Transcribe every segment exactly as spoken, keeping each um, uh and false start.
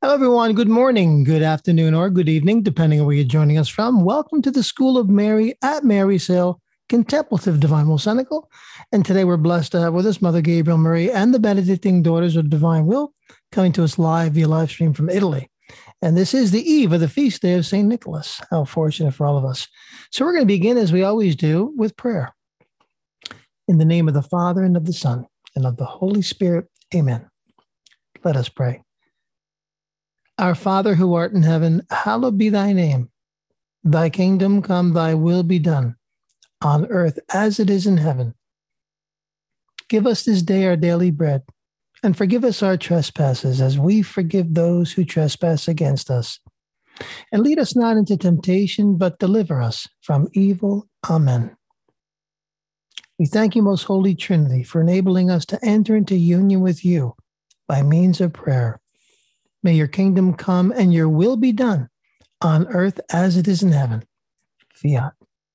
Hello, everyone. Good morning, good afternoon, or good evening, depending on where you're joining us from. Welcome to the School of Mary at Mary's Hill, Contemplative Divine Will Senecal. And today we're blessed to have with us Mother Gabriel Marie and the Benedictine Daughters of Divine Will coming to us live via live stream from Italy. And this is the eve of the feast day of Saint Nicholas. How fortunate for all of us. So we're going to begin, as we always do, with prayer. In the name of the Father, and of the Son, and of the Holy Spirit. Amen. Let us pray. Our Father, who art in heaven, hallowed be thy name. Thy kingdom come, thy will be done, on earth as it is in heaven. Give us this day our daily bread, and forgive us our trespasses, as we forgive those who trespass against us. And lead us not into temptation, but deliver us from evil. Amen. We thank you, most holy Trinity, for enabling us to enter into union with you by means of prayer. May your kingdom come and your will be done on earth as it is in heaven. Fiat.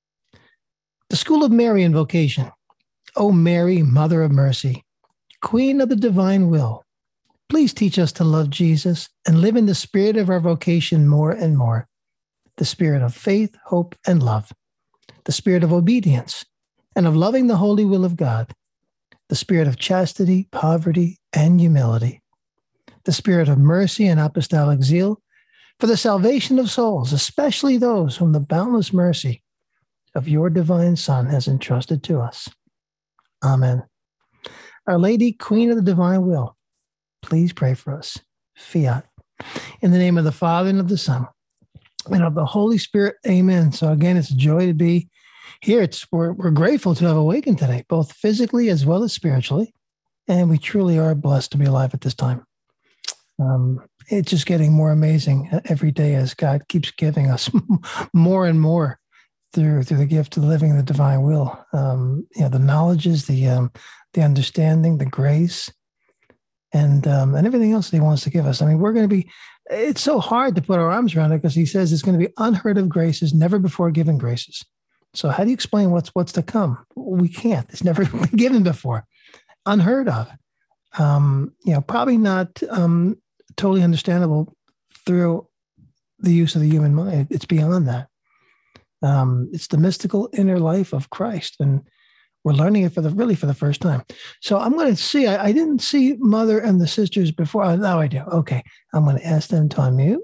The School of Mary Invocation. O Mary, Mother of Mercy, Queen of the Divine Will, please teach us to love Jesus and live in the spirit of our vocation more and more. The spirit of faith, hope, and love. The spirit of obedience and of loving the holy will of God. The spirit of chastity, poverty, and humility. The spirit of mercy and apostolic zeal for the salvation of souls, especially those whom the boundless mercy of your divine Son has entrusted to us. Amen. Our Lady, Queen of the Divine Will, please pray for us. Fiat. In the name of the Father, and of the Son, and of the Holy Spirit. Amen. So again, it's a joy to be here. It's we're, we're grateful to have awakened today, both physically as well as spiritually. And we truly are blessed to be alive at this time. Um, it's just getting more amazing every day as God keeps giving us more and more through through the gift of living the divine will. Um, you know, the knowledges, the um, the understanding, the grace, and um, and everything else that He wants to give us. I mean, we're going to be. It's so hard to put our arms around it because He says it's going to be unheard of graces, never before given graces. So how do you explain what's what's to come? We can't. It's never been given before, unheard of. Um, you know, probably not. Um, totally understandable through the use of the human mind. It's beyond that. Um, it's the mystical inner life of Christ, and we're learning it for the really for the first time. So I'm going to see. I, I didn't see Mother and the sisters before. Oh, now I do. Okay, I'm going to ask them to unmute.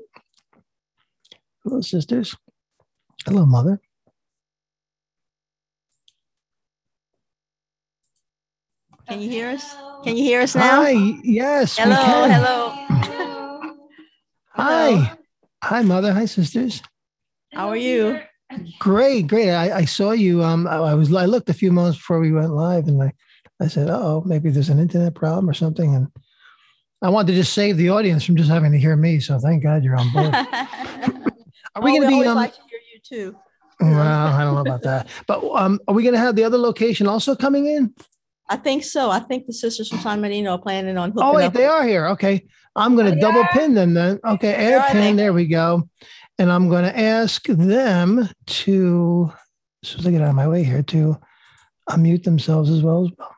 Hello, sisters. Hello, Mother. Can you hear us? Can you hear us now? Hi. Yes, hello, we can. Hello. Hi. Hi, Mother. Hi, sisters. How are you? Great, great. I, I saw you. Um, I, I was. I looked a few moments before we went live, and I, I said, "Oh, maybe there's an internet problem or something." And I wanted to just save the audience from just having to hear me. So thank God you're on board. Are we oh, going to we be? Um, like to hear you too. Well, I don't know about that, but um, are we going to have the other location also coming in? I think so. I think the sisters from San Marino are planning on hooking Oh, wait, up. they are here. Okay, I'm going to double are. pin them then. Okay, add pin. There we go. And I'm going to ask them to, so they get out of my way here, to unmute themselves as well as well.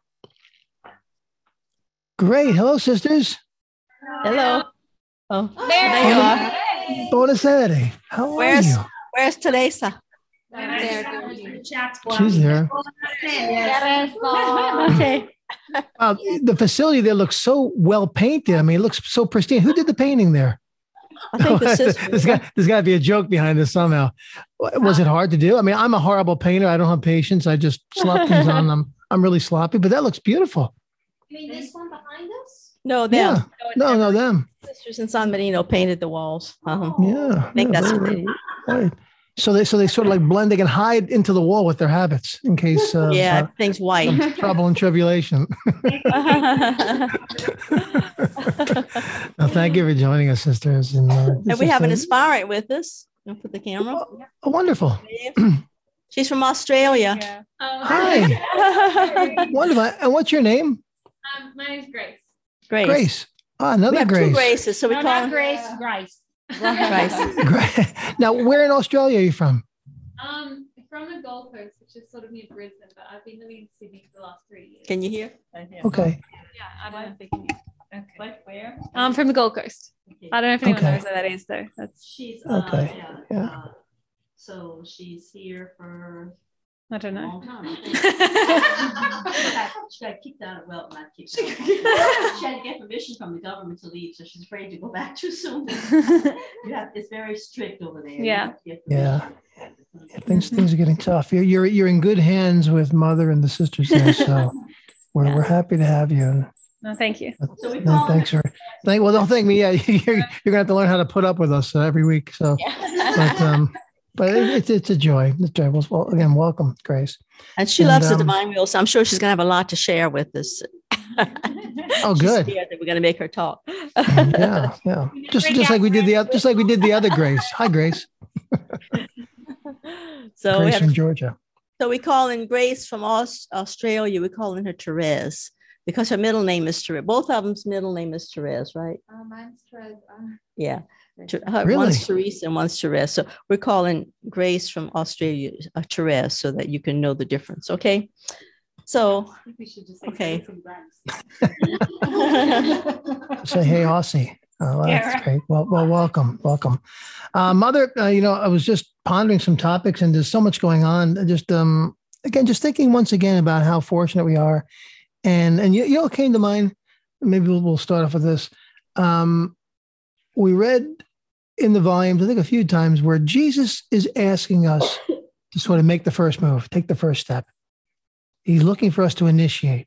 Great. Hello, sisters. Hello. Oh, there, there you are. Buonasera. How where's, are you? Where's Teresa? She's there. Okay. Uh, the facility there looks so well painted. I mean, it looks so pristine. Who did the painting there? I think the sister. there's got there's got to be a joke behind this somehow. Was it hard to do? I mean, I'm a horrible painter. I don't have patience. I just slap things on them. I'm really sloppy, but that looks beautiful. You mean this one behind us? No, them. Yeah. No, no, them. Sisters in San Marino painted the walls. Uh-huh. Yeah. I think yeah, that's very, what they very, right. So they so they sort of like blend. They can hide into the wall with their habits in case of yeah, uh, things white. trouble and tribulation. Well, thank you for joining us, sisters. And, uh, and we have an a, aspirant with us. I'll put the camera. Oh, oh, wonderful. She's from Australia. Yeah. Oh, hi. Wonderful. And what's your name? Um, my name is Grace. Grace. Grace. Oh, another we have Grace. Two Graces, so we no, call not Grace. Grace. Grace. Now, where in Australia are you from? Um, from the Gold Coast, which is sort of near Brisbane, but I've been living in Sydney for the last three years. Can you hear? Okay. Yeah, I don't know if they can hear. Okay. What, where? Um, from the Gold Coast. Okay. I don't know if anyone Okay. knows what that is, though. That's She's uh, Okay. yeah. Yeah. Uh, so she's here for I a don't know. long time. I think. she, got, she got kicked out. Well, not kicked out. She had to get permission from the government to leave, so she's afraid to go back too soon. You have it's very strict over there. You Yeah. have to get Yeah. permission. Yeah, things things are getting tough. You're you're you're in good hands with Mother and the sisters there, so we're Yeah. we're happy to have you. And No, thank you. So we no, call thanks for thank. Well, don't thank me. Yeah, you're, you're gonna have to learn how to put up with us uh, every week. So, but um, but it, it's it's a joy. It's a joy. Well, well, again, welcome, Grace. And she And, loves the um, divine wheel, so I'm sure she's gonna have a lot to share with us. Oh, She's good. scared that we're gonna make her talk. Yeah, yeah. Just just like we did the oth- just like we did the other Grace. Hi, Grace. So we Grace have, from Georgia. so we call in Grace from Aus- Australia. We call in her Therese because her middle name is Therese. Both of them's middle name is Therese, right? Uh, mine's Therese. Uh, Yeah. Ter- her- Really? One's Teresa and one's Therese. So we're calling Grace from Australia uh, Therese so that you can know the difference. Okay. So, I think we should just say Okay. Grace and Grace. Say hey, Aussie. Oh, well, Yeah, that's right. great. Well, well, welcome, welcome, uh, Mother. Uh, you know, I was just pondering some topics, and there's so much going on. Just um, again, just thinking once again about how fortunate we are, and and you, you know, what came to mind. Maybe we'll, we'll start off with this. Um, we read in the volumes, I think, a few times where Jesus is asking us to sort of make the first move, take the first step. He's looking for us to initiate,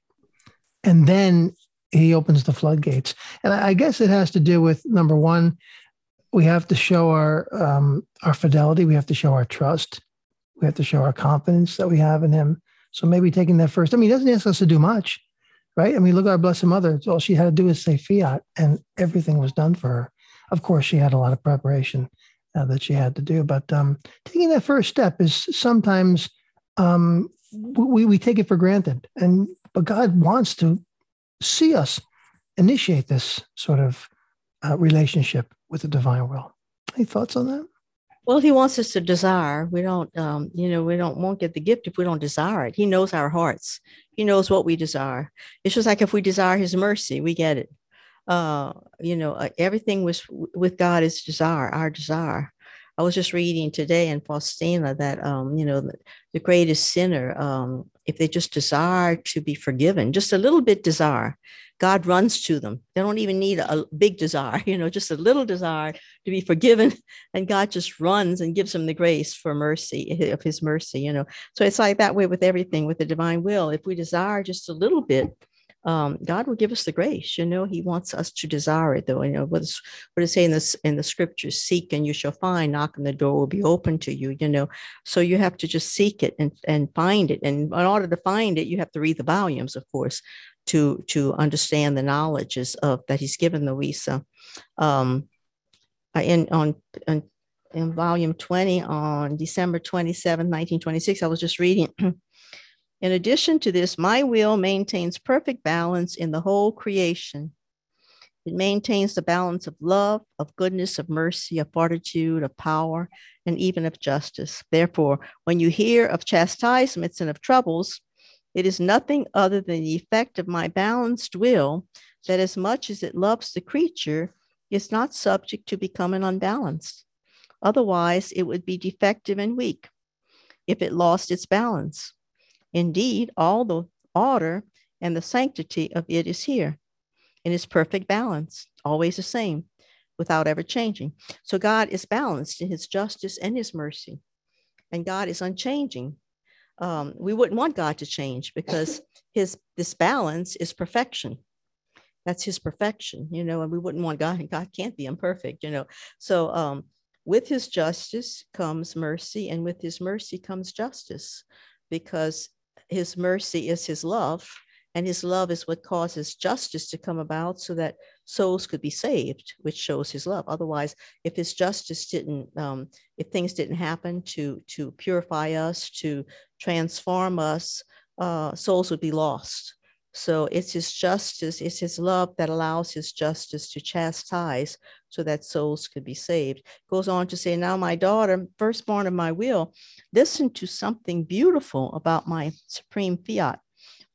and then he opens the floodgates. And I guess it has to do with, number one, we have to show our um, our fidelity. We have to show our trust. We have to show our confidence that we have in him. So maybe taking that first. I mean, he doesn't ask us to do much, right? I mean, look at our Blessed Mother. All she had to do is say fiat, and everything was done for her. Of course, she had a lot of preparation uh, that she had to do. But um, taking that first step is sometimes um, we, we take it for granted. And but God wants to see us initiate this sort of uh, relationship with the divine will. Any thoughts on that? well, he wants us to desire. We don't, um, you know, we don't won't get the gift if we don't desire it. He knows our hearts. He knows what we desire. It's just like if we desire his mercy, we get it. Uh, you know, uh, everything was with God is desire, our desire. I was just reading today in Faustina that, um, you know, the, the greatest sinner, um, if they just desire to be forgiven, just a little bit desire, God runs to them. They don't even need a, a big desire, you know, just a little desire to be forgiven. And God just runs and gives them the grace for mercy, of his mercy, you know. So it's like that way with everything, with the divine will. If we desire just a little bit, Um, God will give us the grace. You know, he wants us to desire it, though. You know, what is what is saying this in the scriptures, seek and you shall find, knock and the door will be open to you, you know. So you have to just seek it and, and find it. And in order to find it, you have to read the volumes, of course, to to understand the knowledges of that he's given Louisa. Um, in on, on in volume twenty on December twenty-seventh, nineteen twenty-six, I was just reading. In addition to this, my will maintains perfect balance in the whole creation. It maintains the balance of love, of goodness, of mercy, of fortitude, of power, and even of justice. Therefore, when you hear of chastisements and of troubles, it is nothing other than the effect of my balanced will that as much as it loves the creature, is not subject to becoming unbalanced. Otherwise, it would be defective and weak if it lost its balance. Indeed, all the order and the sanctity of it is here in its perfect balance, always the same, without ever changing. So God is balanced in his justice and his mercy, and God is unchanging. Um, we wouldn't want God to change because his this balance is perfection. That's his perfection, you know, and we wouldn't want God, and God can't be imperfect, you know. So um, with his justice comes mercy, and with his mercy comes justice, because his mercy is his love, and his love is what causes justice to come about so that souls could be saved, which shows his love. Otherwise, if his justice didn't, um, if things didn't happen to, to purify us, to transform us, uh, souls would be lost. So it's his justice, it's his love that allows his justice to chastise so that souls could be saved. Goes on to say, now my daughter, firstborn of my will, listen to something beautiful about my supreme fiat.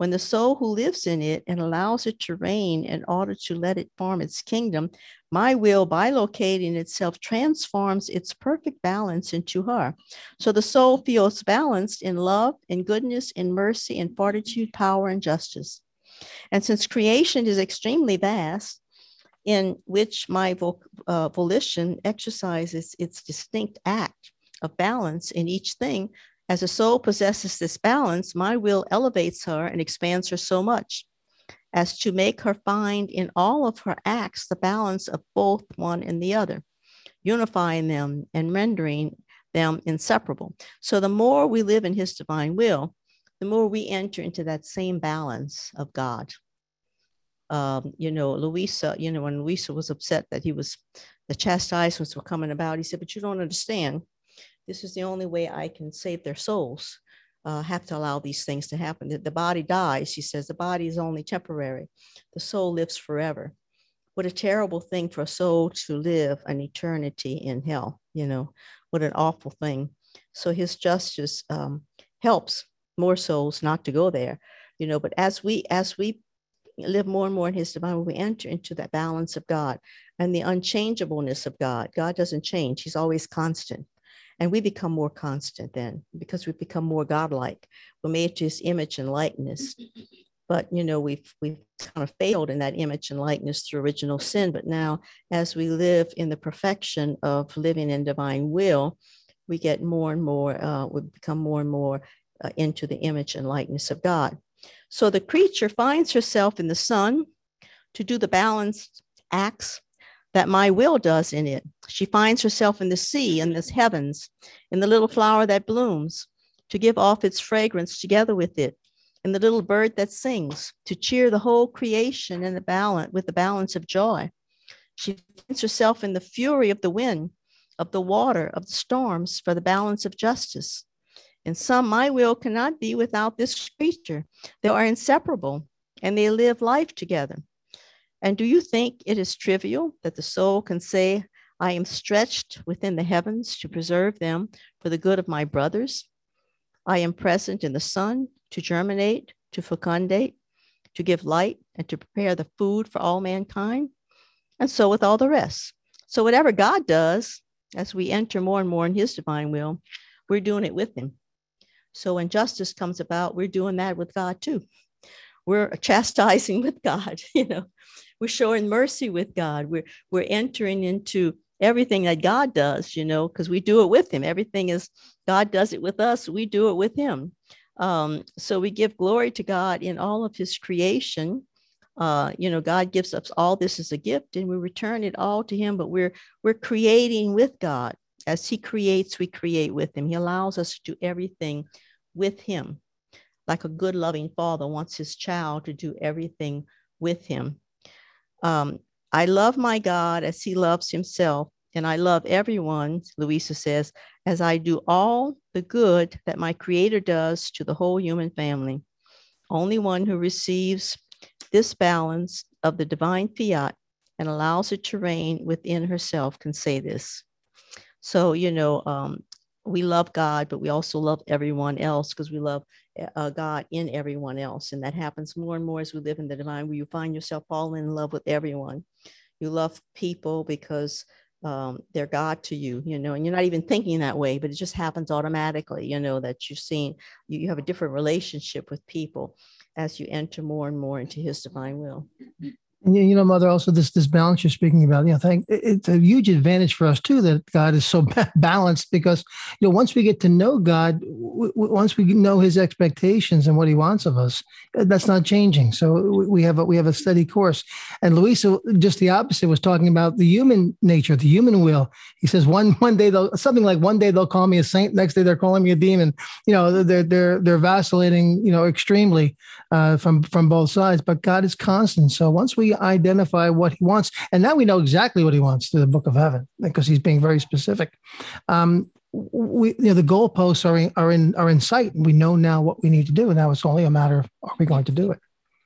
When the soul who lives in it and allows it to reign in order to let it form its kingdom, my will, by locating itself, transforms its perfect balance into her. So the soul feels balanced in love, in goodness, in mercy, in fortitude, power, and justice. And since creation is extremely vast, in which my vo- uh, volition exercises its distinct act of balance in each thing, as the soul possesses this balance, my will elevates her and expands her so much as to make her find in all of her acts the balance of both one and the other, unifying them and rendering them inseparable. So the more we live in his divine will, the more we enter into that same balance of God. Um, you know, Louisa, you know, when Louisa was upset that he was, the chastisements were coming about, he said, but you don't understand. This is the only way I can save their souls. Uh, have to allow these things to happen. The, the body dies, he says, the body is only temporary. The soul lives forever. What a terrible thing for a soul to live an eternity in hell, you know, what an awful thing. So his justice um, helps more souls not to go there, you know, but as we, as we live more and more in his divine will, we enter into that balance of God and the unchangeableness of God. God doesn't change. He's always constant. And we become more constant then because we become more godlike. We're made to his image and likeness. But, you know, we've, we've kind of failed in that image and likeness through original sin. But now, as we live in the perfection of living in divine will, we get more and more, uh, we become more and more uh, into the image and likeness of God. So the creature finds herself in the sun to do the balanced acts that my will does in it. She finds herself in the sea, in the heavens, in the little flower that blooms, to give off its fragrance together with it, in the little bird that sings, to cheer the whole creation in the balance with the balance of joy. She finds herself in the fury of the wind, of the water, of the storms, for the balance of justice. In some, my will cannot be without this creature. They are inseparable, and they live life together. And do you think it is trivial that the soul can say, I am stretched within the heavens to preserve them for the good of my brothers? I am present in the sun to germinate, to fecundate, to give light, and to prepare the food for all mankind. And so with all the rest. So whatever God does, as we enter more and more in his divine will, we're doing it with him. So when justice comes about, we're doing that with God too. We're chastising with God, you know. We're showing mercy with God. We're, we're entering into everything that God does, you know, because we do it with him. Everything is, God does it with us. We do it with him. Um, so we give glory to God in all of his creation. Uh, you know, God gives us all this as a gift and we return it all to him, but we're, we're creating with God. As he creates, we create with him. He allows us to do everything with him. Like a good, loving father wants his child to do everything with him. Um, I love my God as he loves himself, and I love everyone, Louisa says, as I do all the good that my creator does to the whole human family. Only one who receives this balance of the divine fiat and allows it to reign within herself can say this. So, you know, um, we love God, but we also love everyone else because we love uh, God in everyone else. And that happens more and more as we live in the divine, where you find yourself falling in love with everyone. You love people because um, they're God to you, you know, and you're not even thinking that way, but it just happens automatically, you know, that you've seen, you, you have a different relationship with people as you enter more and more into his divine will. And you know, Mother, also this this balance you're speaking about, you know, thank, it's a huge advantage for us too that God is so balanced because, you know, once we get to know God, w- w- once we know his expectations and what he wants of us, that's not changing. So we have a, we have a steady course. And Louisa, just the opposite, was talking about the human nature, the human will. He says one one day they'll something like one day they'll call me a saint, next day they're calling me a demon. You know, they're they're they're vacillating, you know, extremely uh, from from both sides. But God is constant. So once we identify what he wants, and now we know exactly what he wants through the Book of Heaven because he's being very specific. Um, we, you know, the goalposts are in, are in are in sight. We know now what we need to do, and now it's only a matter of are we going to do it?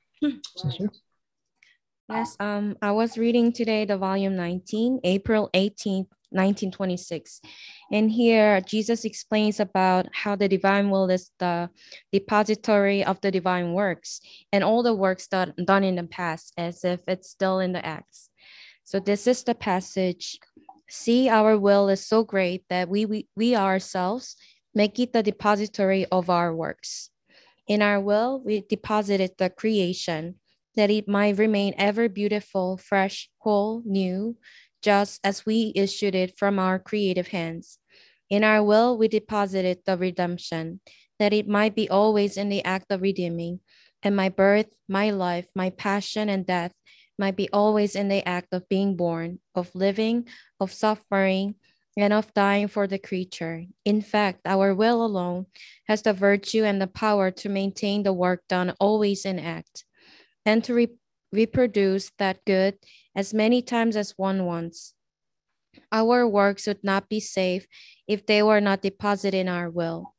Right. Yes, um, I was reading today the volume nineteen, April eighteenth, nineteen twenty-six. And here Jesus explains about how the divine will is the depository of the divine works and all the works done, done in the past as if it's still in the Acts. So this is the passage. See, our will is so great that we, we, we ourselves make it the depository of our works. In our will, we deposited the creation, that it might remain ever beautiful, fresh, whole, new, just as we issued it from our creative hands. In our will, we deposited the redemption, that it might be always in the act of redeeming, and my birth, my life, my passion and death might be always in the act of being born, of living, of suffering, and of dying for the creature. In fact, our will alone has the virtue and the power to maintain the work done always in act, and to re reproduce that good as many times as one wants. Our works would not be safe if they were not deposited in our will.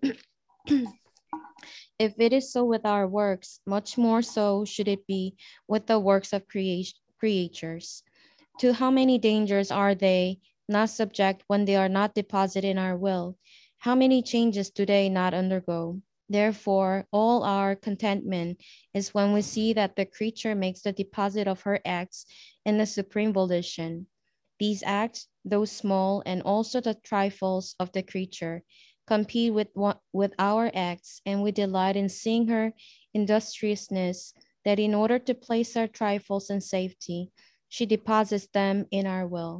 If it is so with our works, much more so should it be with the works of creation, creatures. To how many dangers are they not subject when they are not deposited in our will? How many changes do they not undergo? Therefore, all our contentment is when we see that the creature makes the deposit of her acts in the supreme volition. These acts, though small, and also the trifles of the creature, compete with, with our acts, and we delight in seeing her industriousness, that in order to place our trifles in safety, she deposits them in our will.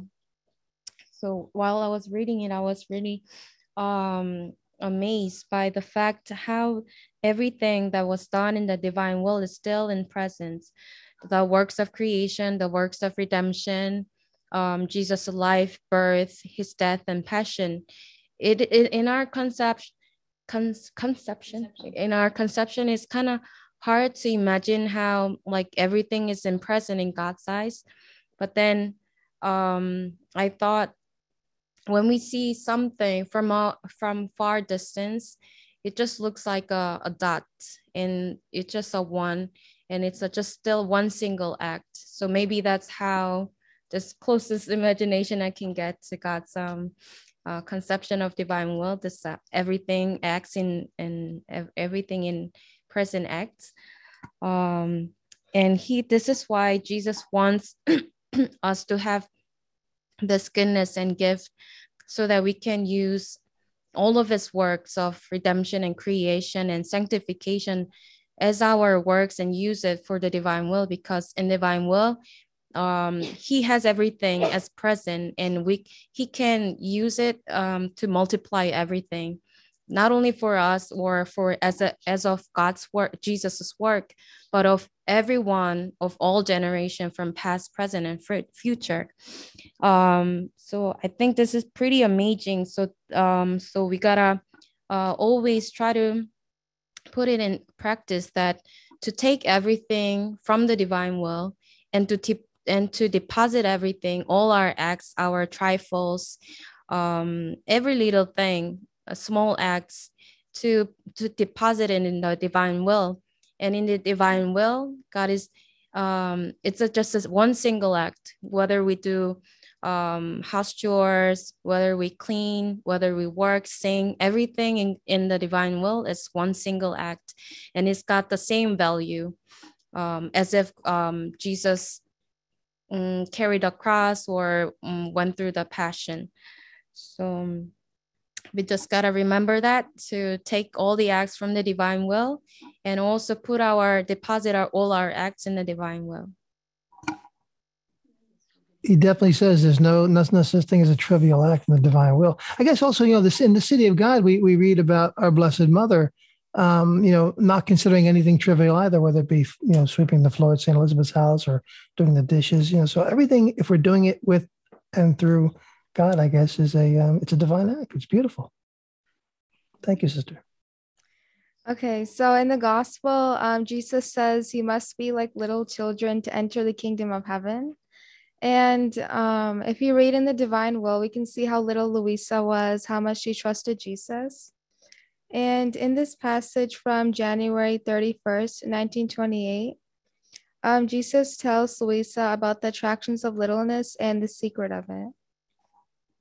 So while I was reading it, I was really um, amazed by the fact how everything that was done in the divine will is still in presence. The works of creation, the works of redemption, um, Jesus' life, birth, his death, and passion. It, it in our conception, con conception, in our conception, it's kind of hard to imagine how like everything is in present in God's eyes. But then um, I thought when we see something from a, from far distance, it just looks like a, a dot, and it's just a one, and it's a, just still one single act. So maybe that's how this closest imagination I can get to God's um. Uh, conception of divine will, this uh, everything acts in and everything in present acts, um, and he. This is why Jesus wants us to have this goodness and gift, so that we can use all of his works of redemption and creation and sanctification as our works and use it for the divine will, because in divine will, um he has everything as present, and we he can use it um to multiply everything, not only for us or for as a as of God's work, Jesus's work, but of everyone of all generation, from past, present, and future. Um so I think this is pretty amazing. So um so we gotta uh always try to put it in practice, that to take everything from the divine will and to tip and to deposit everything, all our acts, our trifles, um, every little thing, uh, small acts, to, to deposit it in the divine will. And in the divine will, God is, um, it's a, just as one single act, whether we do um, house chores, whether we clean, whether we work, sing, everything in, in the divine will is one single act. And it's got the same value, um, as if um, Jesus Um, carried a cross or um, went through the passion. So um, we just got to remember that, to take all the acts from the divine will, and also put our deposit our all our acts in the divine will. He definitely says there's no, no, no such thing as a trivial act in the divine will. I guess also, you know, this in the city of God, we, we read about our Blessed Mother, um, you know, not considering anything trivial either, whether it be, you know, sweeping the floor at Saint Elizabeth's house or doing the dishes, you know, so everything, if we're doing it with and through God, I guess is a, um, it's a divine act. It's beautiful. Thank you, sister. Okay, so in the gospel, um, Jesus says you must be like little children to enter the kingdom of heaven. And um, if you read in the divine will, we can see how little Louisa was, how much she trusted Jesus. And in this passage from January thirty-first, nineteen twenty-eight, um, Jesus tells Louisa about the attractions of littleness and the secret of it.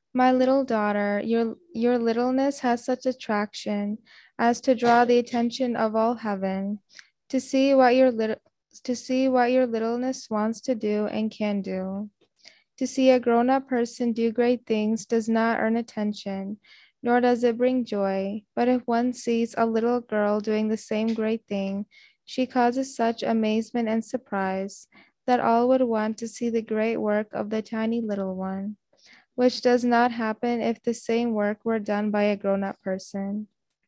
My little daughter, your, your littleness has such attraction as to draw the attention of all heaven, to see what your little to see what your littleness wants to do and can do. To see a grown-up person do great things does not earn attention, nor does it bring joy. But if one sees a little girl doing the same great thing, she causes such amazement and surprise that all would want to see the great work of the tiny little one, which does not happen if the same work were done by a grown-up person.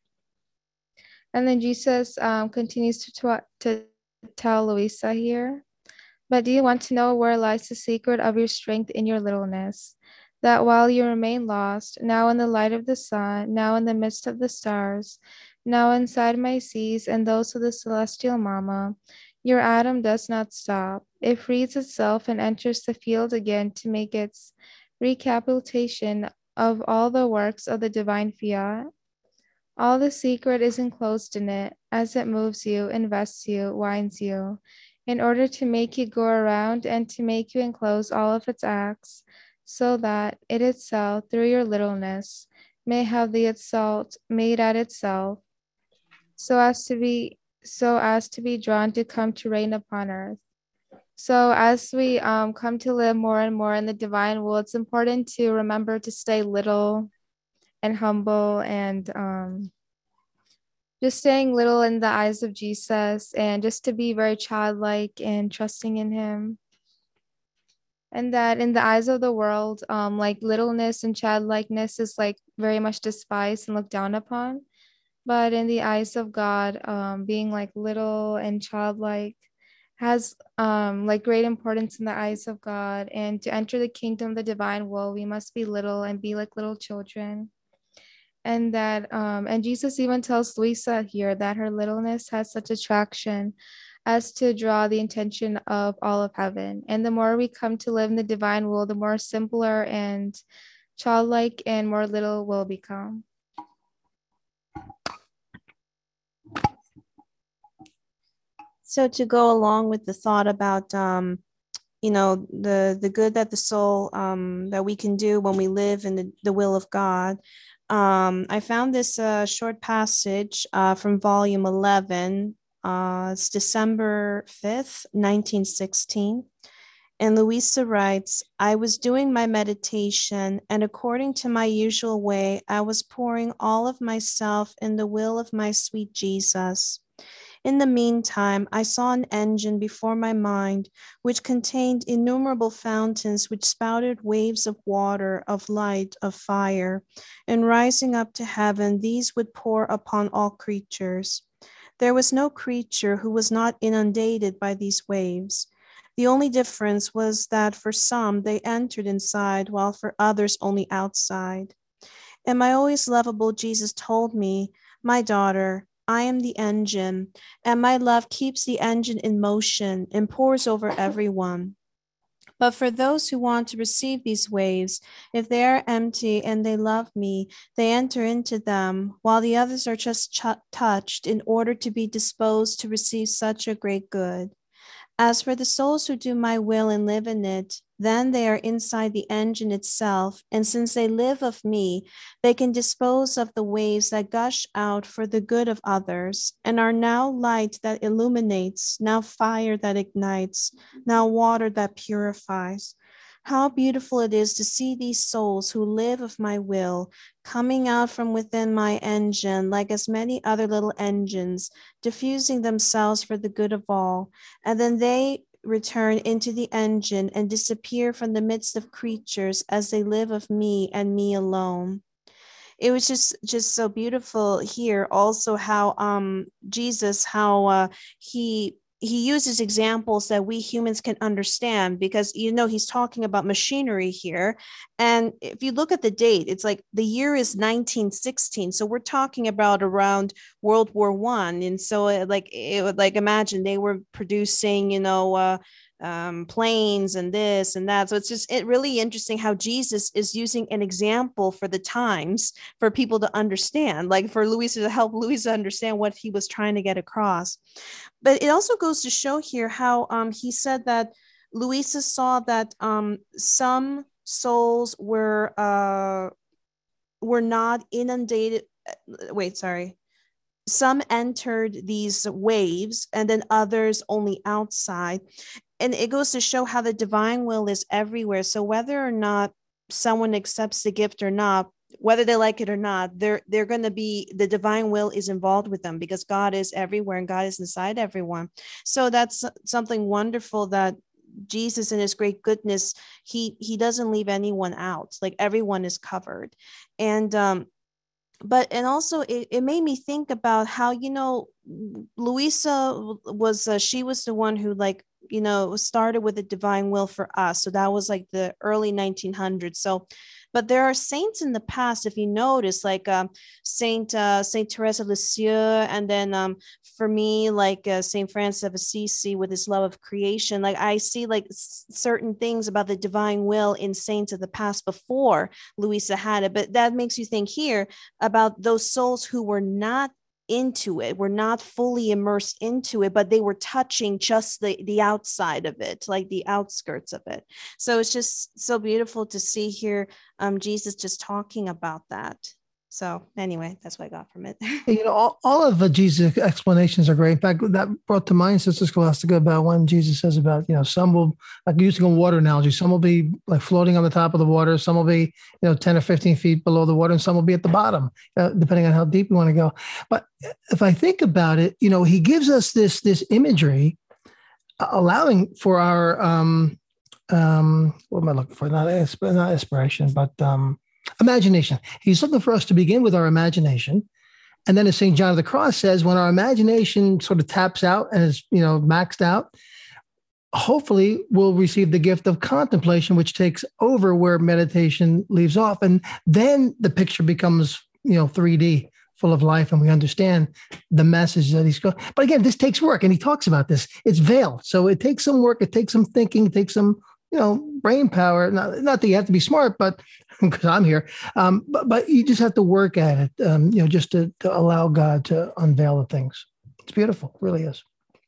And then Jesus um, continues to, tw- to tell Louisa here, but do you want to know where lies the secret of your strength in your littleness? That while you remain lost, now in the light of the sun, now in the midst of the stars, now inside my seas and those of the celestial mama, your atom does not stop. It frees itself and enters the field again to make its recapitulation of all the works of the divine fiat. All the secret is enclosed in it, as it moves you, invests you, winds you, in order to make you go around and to make you enclose all of its acts, so that it itself, through your littleness, may have the assault made at itself, so as to be so as to be drawn to come to reign upon earth. So as we um, come to live more and more in the divine will, it's important to remember to stay little and humble and um, just staying little in the eyes of Jesus and just to be very childlike and trusting in him. And that in the eyes of the world, um, like littleness and childlikeness is like very much despised and looked down upon. But in the eyes of God, um, being like little and childlike has um, like great importance in the eyes of God. And to enter the kingdom, the divine will, we must be little and be like little children. And that um and Jesus even tells Louisa here that her littleness has such attraction as to draw the attention of all of heaven. And the more we come to live in the divine will, the more simpler and childlike and more little will become. So to go along with the thought about um you know the the good that the soul um that we can do when we live in the, the will of God. Um, I found this uh, short passage uh, from volume eleven. Uh, it's December fifth, nineteen sixteen. And Louisa writes, I was doing my meditation, and according to my usual way, I was pouring all of myself in the will of my sweet Jesus. In the meantime, I saw an engine before my mind, which contained innumerable fountains which spouted waves of water, of light, of fire, and rising up to heaven, these would pour upon all creatures. There was no creature who was not inundated by these waves. The only difference was that for some they entered inside, while for others only outside. And my always lovable Jesus told me, my daughter, I am the engine, and my love keeps the engine in motion and pours over everyone. But for those who want to receive these waves, if they are empty and they love me, they enter into them, while the others are just ch- touched in order to be disposed to receive such a great good. As for the souls who do my will and live in it, then they are inside the engine itself, and since they live of me, they can dispose of the waves that gush out for the good of others, and are now light that illuminates, now fire that ignites, now water that purifies. How beautiful it is to see these souls who live of my will coming out from within my engine like as many other little engines, diffusing themselves for the good of all, and then they return into the engine and disappear from the midst of creatures as they live of me and me alone. It was just just so beautiful here also how um Jesus how uh, he he uses examples that we humans can understand, because you know he's talking about machinery here, and if you look at the date, it's like the year is nineteen sixteen, so we're talking about around World War One. And so it, like it would like imagine they were producing you know uh um, planes and this and that. So it's just it really interesting how Jesus is using an example for the times for people to understand, like for Louisa, to help Louisa understand what he was trying to get across. But it also goes to show here how um, he said that Louisa saw that um, some souls were uh, were not inundated. Wait, sorry. Some entered these waves and then others only outside. And it goes to show how the divine will is everywhere. So whether or not someone accepts the gift or not, whether they like it or not, they're they're going to be, the divine will is involved with them, because God is everywhere and God is inside everyone. So that's something wonderful, that Jesus in his great goodness, he he doesn't leave anyone out. Like, everyone is covered. And um but and also it, it made me think about how, you know, Luisa was uh, she was the one who, like, you know, started with the divine will for us. So that was like the early nineteen hundreds. So, but there are saints in the past, if you notice, like um, Saint uh, Saint Therese of Lisieux, and then um, for me, like uh, Saint Francis of Assisi with his love of creation. Like, I see like s- certain things about the divine will in saints of the past before Luisa had it. But that makes you think here about those souls who were not into it, were not fully immersed into it, but they were touching just the the outside of it, like the outskirts of it. So it's just so beautiful to see here um Jesus just talking about that. So anyway, that's what I got from it. You know, all, all of the Jesus explanations are great. In fact, that brought to mind, Sister Scholastica, about when Jesus says about, you know, some will, like using a water analogy, some will be like floating on the top of the water, some will be, you know, ten or fifteen feet below the water, and some will be at the bottom, uh, depending on how deep you want to go. But if I think about it, you know, he gives us this, this imagery, uh, allowing for our, um, um, what am I looking for? Not, not inspiration, but um, imagination. He's looking for us to begin with our imagination. And then as Saint John of the Cross says, when our imagination sort of taps out and is, you know, maxed out, hopefully we'll receive the gift of contemplation, which takes over where meditation leaves off. And then the picture becomes, you know, three D, full of life, and we understand the message that he's going. But again, this takes work, and he talks about this. It's veiled. So it takes some work. It takes some thinking. It takes some, you know, brain power. Not, not that you have to be smart, but because I'm here, um, but, but you just have to work at it, um, you know, just to, to allow God to unveil the things. It's beautiful. It really is.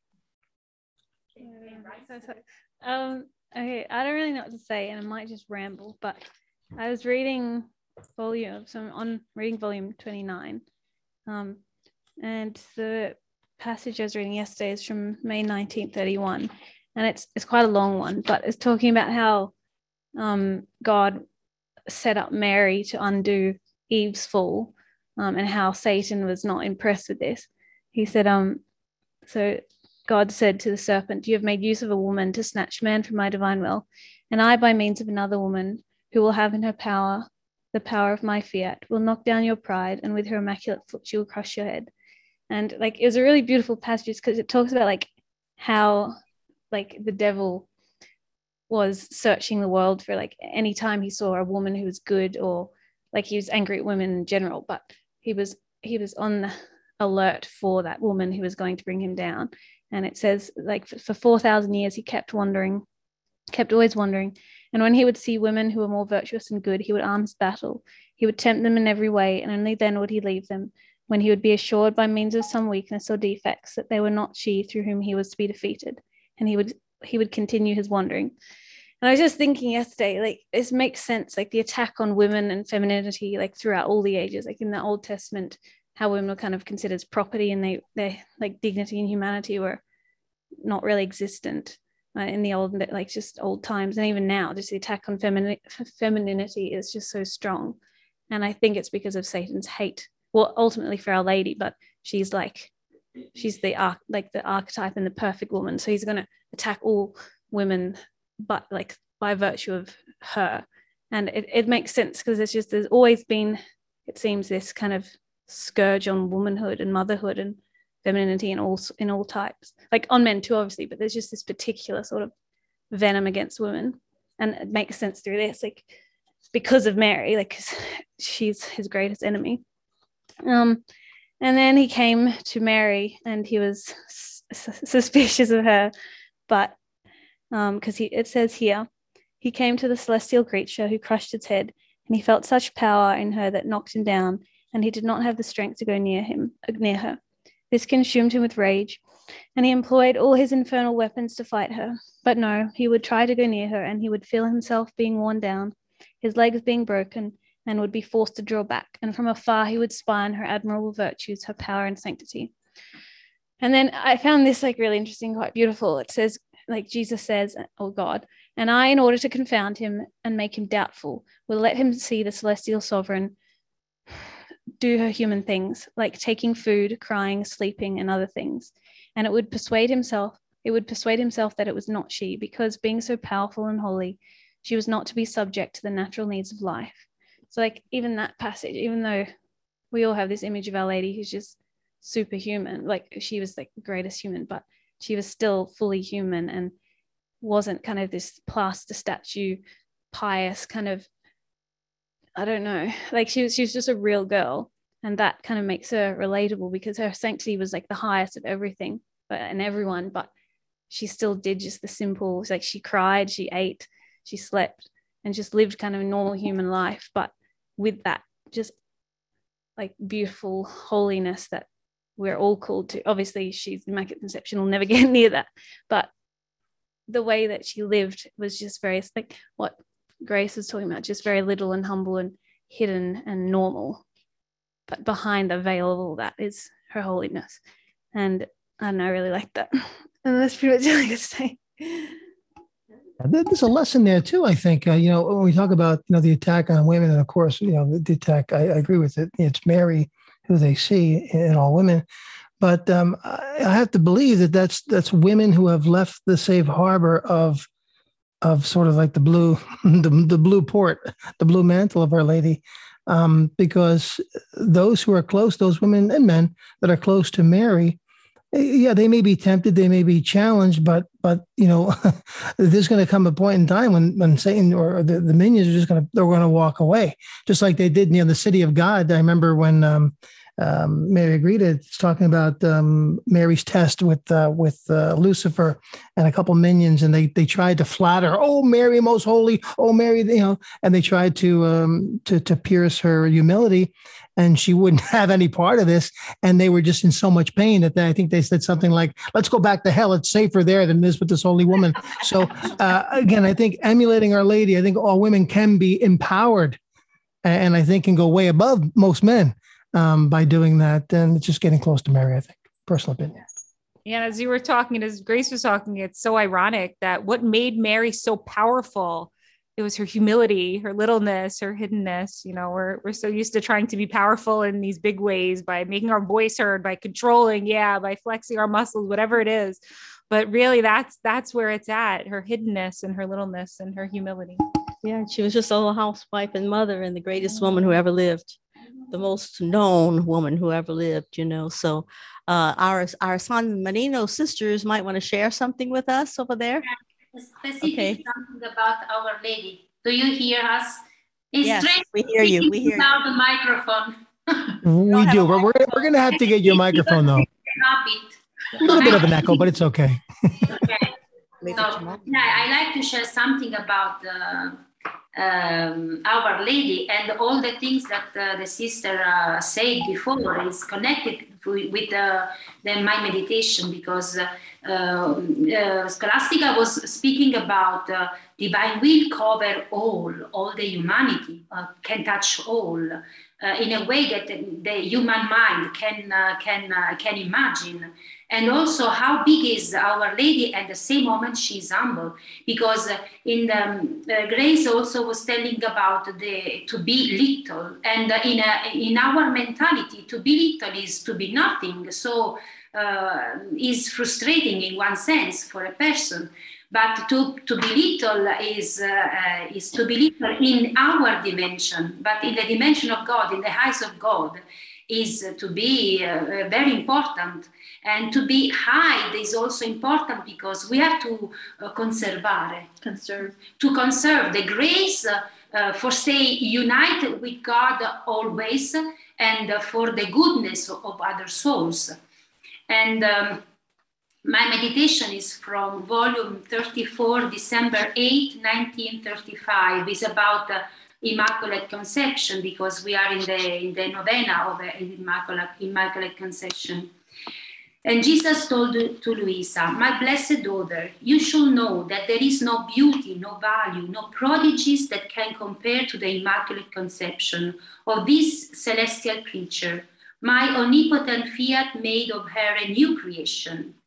Um, okay, I don't really know what to say, and I might just ramble, but I was reading volume, so I'm on reading volume twenty-nine, um, and the passage I was reading yesterday is from May nineteen thirty-one, and it's it's quite a long one, but it's talking about how um, God set up Mary to undo Eve's fall, um, and how Satan was not impressed with this. He said, um, so God said to the serpent, "You have made use of a woman to snatch man from my divine will, and I, by means of another woman who will have in her power the power of my fiat, will knock down your pride, and with her immaculate foot she will crush your head." And like, it was a really beautiful passage because it talks about like how like the devil was searching the world for like any time he saw a woman who was good, or like he was angry at women in general, but he was he was on the alert for that woman who was going to bring him down. And it says like for four thousand years he kept wandering, kept always wandering, and when he would see women who were more virtuous and good, he would arm his battle. He would tempt them in every way, and only then would he leave them, when he would be assured by means of some weakness or defects that they were not she through whom he was to be defeated, and he would he would continue his wandering. And I was just thinking yesterday, like, this makes sense, like the attack on women and femininity, like throughout all the ages, like in the Old Testament, how women were kind of considered as property, and they, they like dignity and humanity were not really existent uh, in the old, like just old times. And even now, just the attack on femini- femininity is just so strong. And I think it's because of Satan's hate. Well, ultimately for Our Lady, but she's like, she's the arch, like the archetype and the perfect woman. So he's going to attack all women, but like by virtue of her. And it, it makes sense because it's just, there's always been, it seems, this kind of scourge on womanhood and motherhood and femininity in all in all types, like on men too, obviously, but there's just this particular sort of venom against women. And it makes sense through this, like because of Mary, like she's his greatest enemy. Um, and then he came to Mary and he was s- suspicious of her, but um, because he it says here, he came to the celestial creature who crushed its head, and he felt such power in her that knocked him down, and he did not have the strength to go near him, near her. This consumed him with rage, and he employed all his infernal weapons to fight her. But no, he would try to go near her, and he would feel himself being worn down, his legs being broken, and would be forced to draw back. And from afar, he would spy on her admirable virtues, her power and sanctity. And then I found this like really interesting, quite beautiful. It says, like Jesus says, or God, and I, in order to confound him and make him doubtful, will let him see the celestial sovereign do her human things, like taking food, crying, sleeping, and other things. And it would persuade himself, it would persuade himself that it was not she, because being so powerful and holy, she was not to be subject to the natural needs of life. So like even that passage, even though we all have this image of Our Lady who's just superhuman, like she was like the greatest human, but she was still fully human and wasn't kind of this plaster statue, pious kind of, I don't know, like she was, she was just a real girl. And that kind of makes her relatable because her sanctity was like the highest of everything but, and everyone, but she still did just the simple, like she cried, she ate, she slept, and just lived kind of a normal human life, but with that just like beautiful holiness that we're all called to. Obviously she's Immaculate Conception, will never get near that, but the way that she lived was just very, like what Grace was talking about, just very little and humble and hidden and normal, but behind the veil of all that is her holiness. And I don't know, I really like that. And that's pretty much all I got to say. There's a lesson there too, I think. Uh, you know, when we talk about, you know, the attack on women, and of course, you know, the, the attack, I, I agree with it. It's Mary who they see in all women. But um, I have to believe that that's that's women who have left the safe harbor of of sort of like the blue the, the blue port, the blue mantle of Our Lady, um, because those who are close, those women and men that are close to Mary, yeah, they may be tempted, they may be challenged, but but you know, there's going to come a point in time when when Satan or the, the minions are just going to they're going to walk away, just like they did near the city of God. I remember when um, um, Mary Agreda is talking about um, Mary's test with uh, with uh, Lucifer and a couple minions, and they they tried to flatter, oh Mary, most holy, oh Mary, you know, and they tried to um, to to pierce her humility. And she wouldn't have any part of this. And they were just in so much pain that they, I think they said something like, let's go back to hell. It's safer there than it is with this holy woman. So uh, again, I think emulating Our Lady, I think all women can be empowered and I think can go way above most men um, by doing that. And it's just getting close to Mary, I think, personal opinion. Yeah, as you were talking, as Grace was talking, it's so ironic that what made Mary so powerful, it was her humility, her littleness, her hiddenness. You know, we're we're so used to trying to be powerful in these big ways by making our voice heard, by controlling, yeah, by flexing our muscles, whatever it is. But really, that's that's where it's at, her hiddenness and her littleness and her humility. Yeah, she was just a little housewife and mother and the greatest woman who ever lived, the most known woman who ever lived, you know. So uh, our, our San Marino sisters might want to share something with us over there. Specifically okay. Something about Our Lady. Do you hear us? It's yes, strange we hear you. We hear without you. the microphone. We do. We're, we're, we're going to have to get your microphone, though. A little bit of an echo, but it's okay. Okay. So, yeah, I like to share something about uh, um, Our Lady and all the things that uh, the sister uh, said before is connected with uh, the, my meditation, because uh, uh, Scholastica was speaking about uh, divine will cover all, all the humanity, uh, can touch all uh, in a way that the human mind can, uh, can, uh, can imagine. And also how big is Our Lady, at the same moment she's humble, because uh, in the, um, uh, Grace also was telling about the to be little, and uh, in, a, in our mentality, to be little is to be nothing, so uh, is frustrating in one sense for a person. But to, to be little is, uh, uh, is to be little in our dimension, but in the dimension of God, in the eyes of God, is uh, to be uh, very important. And to be high is also important because we have to uh, conservare, conserve, to conserve the grace uh, uh, for stay united with God always, and uh, for the goodness of, of other souls. And um, my meditation is from volume thirty-four, December eighth, nineteen thirty-five. It's about uh, Immaculate Conception, because we are in the, in the novena of uh, Immaculate, Immaculate Conception. And Jesus told to Luisa, my blessed daughter, you should know that there is no beauty, no value, no prodigies that can compare to the Immaculate Conception of this celestial creature. My omnipotent fiat made of her a new creation.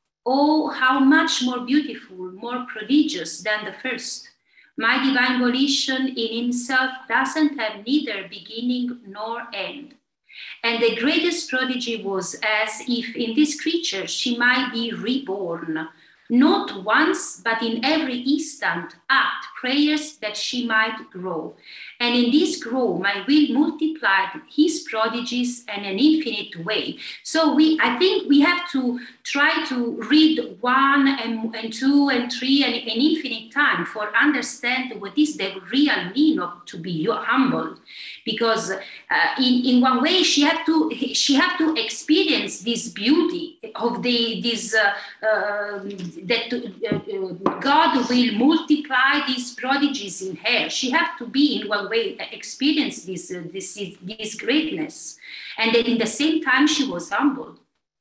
Oh, how much more beautiful, more prodigious than the first. My divine volition in himself doesn't have neither beginning nor end. And the greatest prodigy was as if in this creature she might be reborn, not once, but in every instant, act prayers that she might grow. And in this grow, my will multiplied his prodigies in an infinite way. So we, I think we have to try to read one and, and two and three and an infinite time for understand what is the real meaning of to be humble. Because uh, in, in one way she had to she had to experience this beauty of the this uh, uh, that uh, God will multiply these prodigies in her. She had to be in one way experience this uh, this this greatness, and then in the same time she was humble.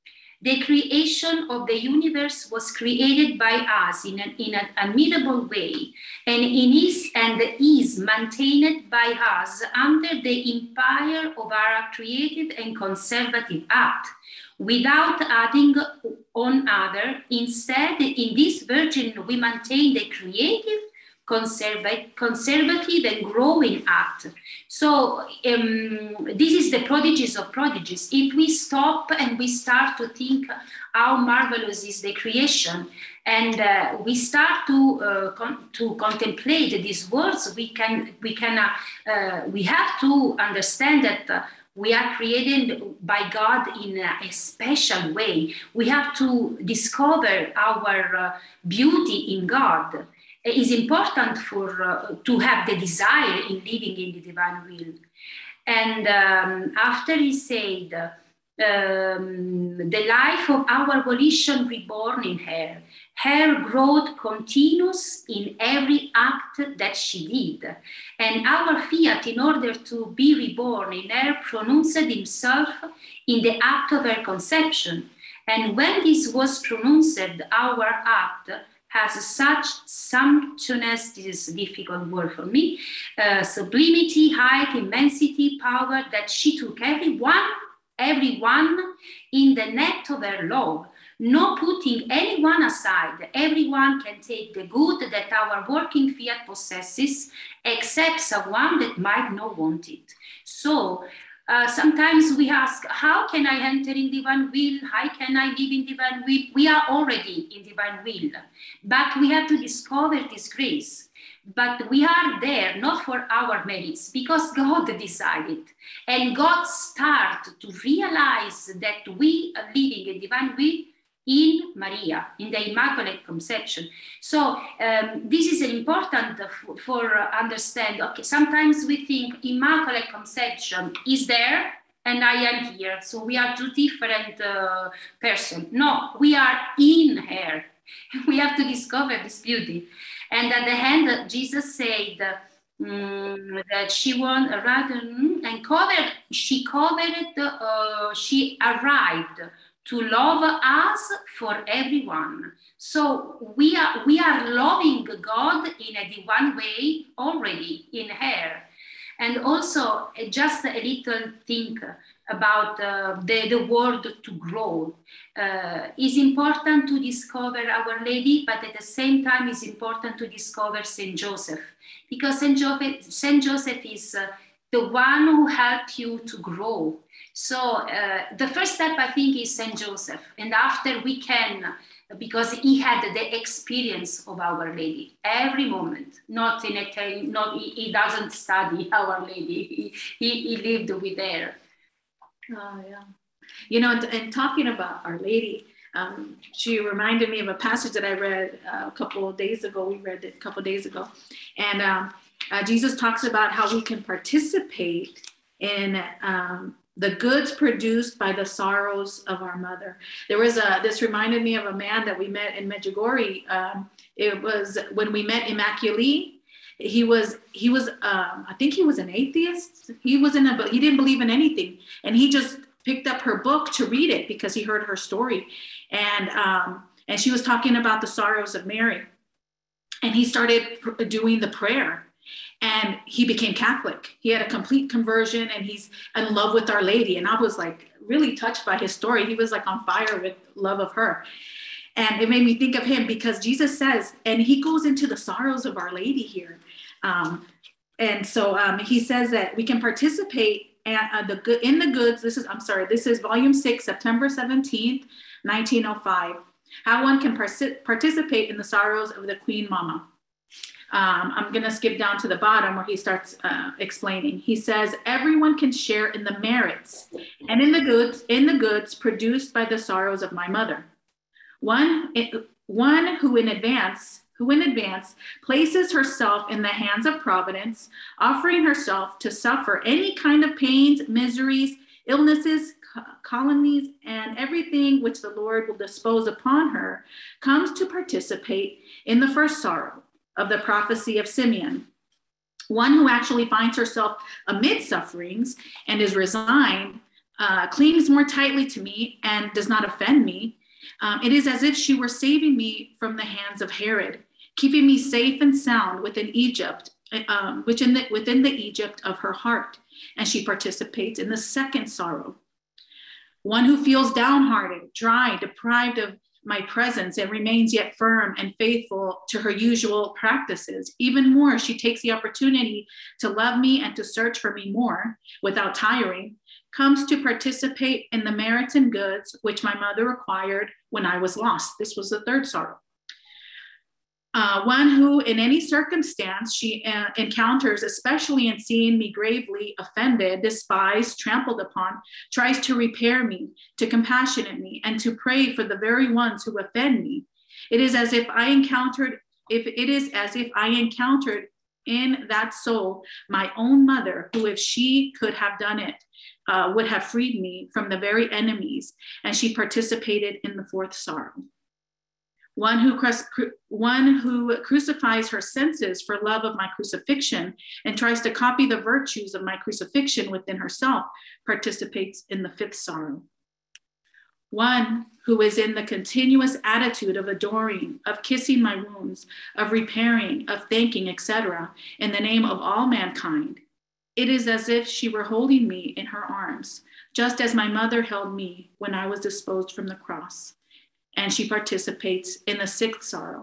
The creation of the universe was created by us in an, in an admirable way, and in is and is maintained by us under the empire of our creative and conservative act, without adding on other. Instead, in this virgin, we maintain the creative, conservative, conservative and growing act. So um, this is the prodigies of prodigies. If we stop and we start to think how marvelous is the creation, and uh, we start to uh, con- to contemplate these words, we can we can uh, uh, we have to understand that. Uh, We are created by God in a special way. We have to discover our uh, beauty in God. It is important for uh, to have the desire in living in the divine will. And um, after he said, um, the life of our volition reborn in her, her growth continues in every act that she did. And our fiat, in order to be reborn in her, pronounced himself in the act of her conception. And when this was pronounced, our act has such sumptuousness, this is a difficult word for me, uh, sublimity, height, immensity, power, that she took everyone, everyone in the net of her love, not putting anyone aside. Everyone can take the good that our working fiat possesses, except someone that might not want it. So uh, sometimes we ask, how can I enter in divine will? How can I live in divine will? We are already in divine will, but we have to discover this grace. But we are there not for our merits, because God decided, and God started to realize that we are living a divine will in Maria, in the Immaculate Conception. So um, this is important for, for uh, understand. Okay, sometimes we think Immaculate Conception is there and I am here, so we are two different uh, persons. No, we are in her. We have to discover this beauty. And at the end, Jesus said um, that she won rather and covered. She covered. Uh, she arrived to love us for everyone. So we are we are loving God in a divine way already in her. And also just a little thing about uh, the, the word to grow. Uh, it's important to discover Our Lady, but at the same time it's important to discover Saint Joseph, because Saint Joseph, Saint Joseph is uh, the one who helped you to grow. So uh, the first step, I think, is Saint Joseph. And after we can, because he had the experience of Our Lady every moment, not in a time, not, he, he doesn't study Our Lady, he, he, he lived with her. Oh, yeah. You know, and, and talking about Our Lady, um, she reminded me of a passage that I read uh, a couple of days ago. We read it a couple of days ago. And um, uh, Jesus talks about how we can participate in um, the goods produced by the sorrows of our mother. There was a, this reminded me of a man that we met in Medjugorje. Um, it was when we met Immaculée. He was, he was, um, I think he was an atheist. He wasn't, a, he didn't believe in anything. And he just picked up her book to read it because he heard her story. And, um, and she was talking about the sorrows of Mary. And he started pr- doing the prayer. And he became Catholic. He had a complete conversion, and he's in love with Our Lady. And I was like really touched by his story. He was like on fire with love of her. And it made me think of him because Jesus says, and he goes into the sorrows of Our Lady here. Um, and so um, he says that we can participate at, uh, the good in the goods. This is, I'm sorry, this is volume six, September seventeenth, nineteen oh five. How one can partic- participate in the sorrows of the Queen Mama. Um, I'm going to skip down to the bottom where he starts uh, explaining. He says, everyone can share in the merits and in the goods, in the goods produced by the sorrows of my mother. One, one who in advance, who in advance places herself in the hands of providence, offering herself to suffer any kind of pains, miseries, illnesses, calamities, and everything which the Lord will dispose upon her, comes to participate in the first sorrow of the prophecy of Simeon. One who actually finds herself amid sufferings and is resigned, uh, clings more tightly to me and does not offend me. Um, it is as if she were saving me from the hands of Herod, keeping me safe and sound within Egypt, um, which in the, within the Egypt of her heart. And she participates in the second sorrow. One who feels downhearted, dry, deprived of my presence, and remains yet firm and faithful to her usual practices. Even more, she takes the opportunity to love me and to search for me more without tiring, comes to participate in the merits and goods which my mother acquired when I was lost. This was the third sorrow. Uh, one who in any circumstance she uh, encounters, especially in seeing me gravely offended, despised, trampled upon, tries to repair me, to compassionate me, and to pray for the very ones who offend me. It is as if I encountered, if it is as if I encountered in that soul my own mother, who if she could have done it, uh, would have freed me from the very enemies, and she participated in the fourth sorrow. One who, one who crucifies her senses for love of my crucifixion and tries to copy the virtues of my crucifixion within herself participates in the fifth sorrow. One who is in the continuous attitude of adoring, of kissing my wounds, of repairing, of thanking, et cetera, in the name of all mankind. It is as if she were holding me in her arms, just as my mother held me when I was disposed from the cross. And she participates in the sixth sorrow.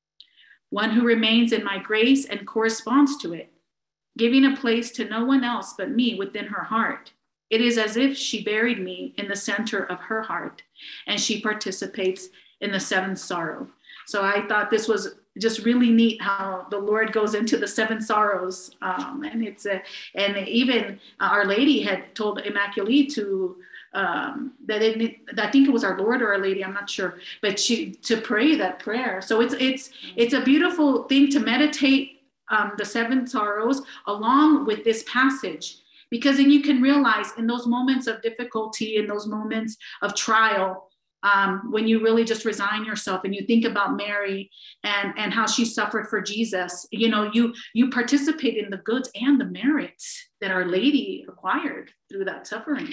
One who remains in my grace and corresponds to it, giving a place to no one else but me within her heart. It is as if she buried me in the center of her heart, and she participates in the seventh sorrow. So I thought this was just really neat how the Lord goes into the seven sorrows. Um, and it's a, and even Our Lady had told Immaculée to Um, that it, I think it was Our Lord or Our Lady, I'm not sure, but she to pray that prayer. So it's it's it's a beautiful thing to meditate um, the seven sorrows along with this passage, because then you can realize in those moments of difficulty, in those moments of trial, um, when you really just resign yourself and you think about Mary and and how she suffered for Jesus, you know, you you participate in the goods and the merits that Our Lady acquired through that suffering.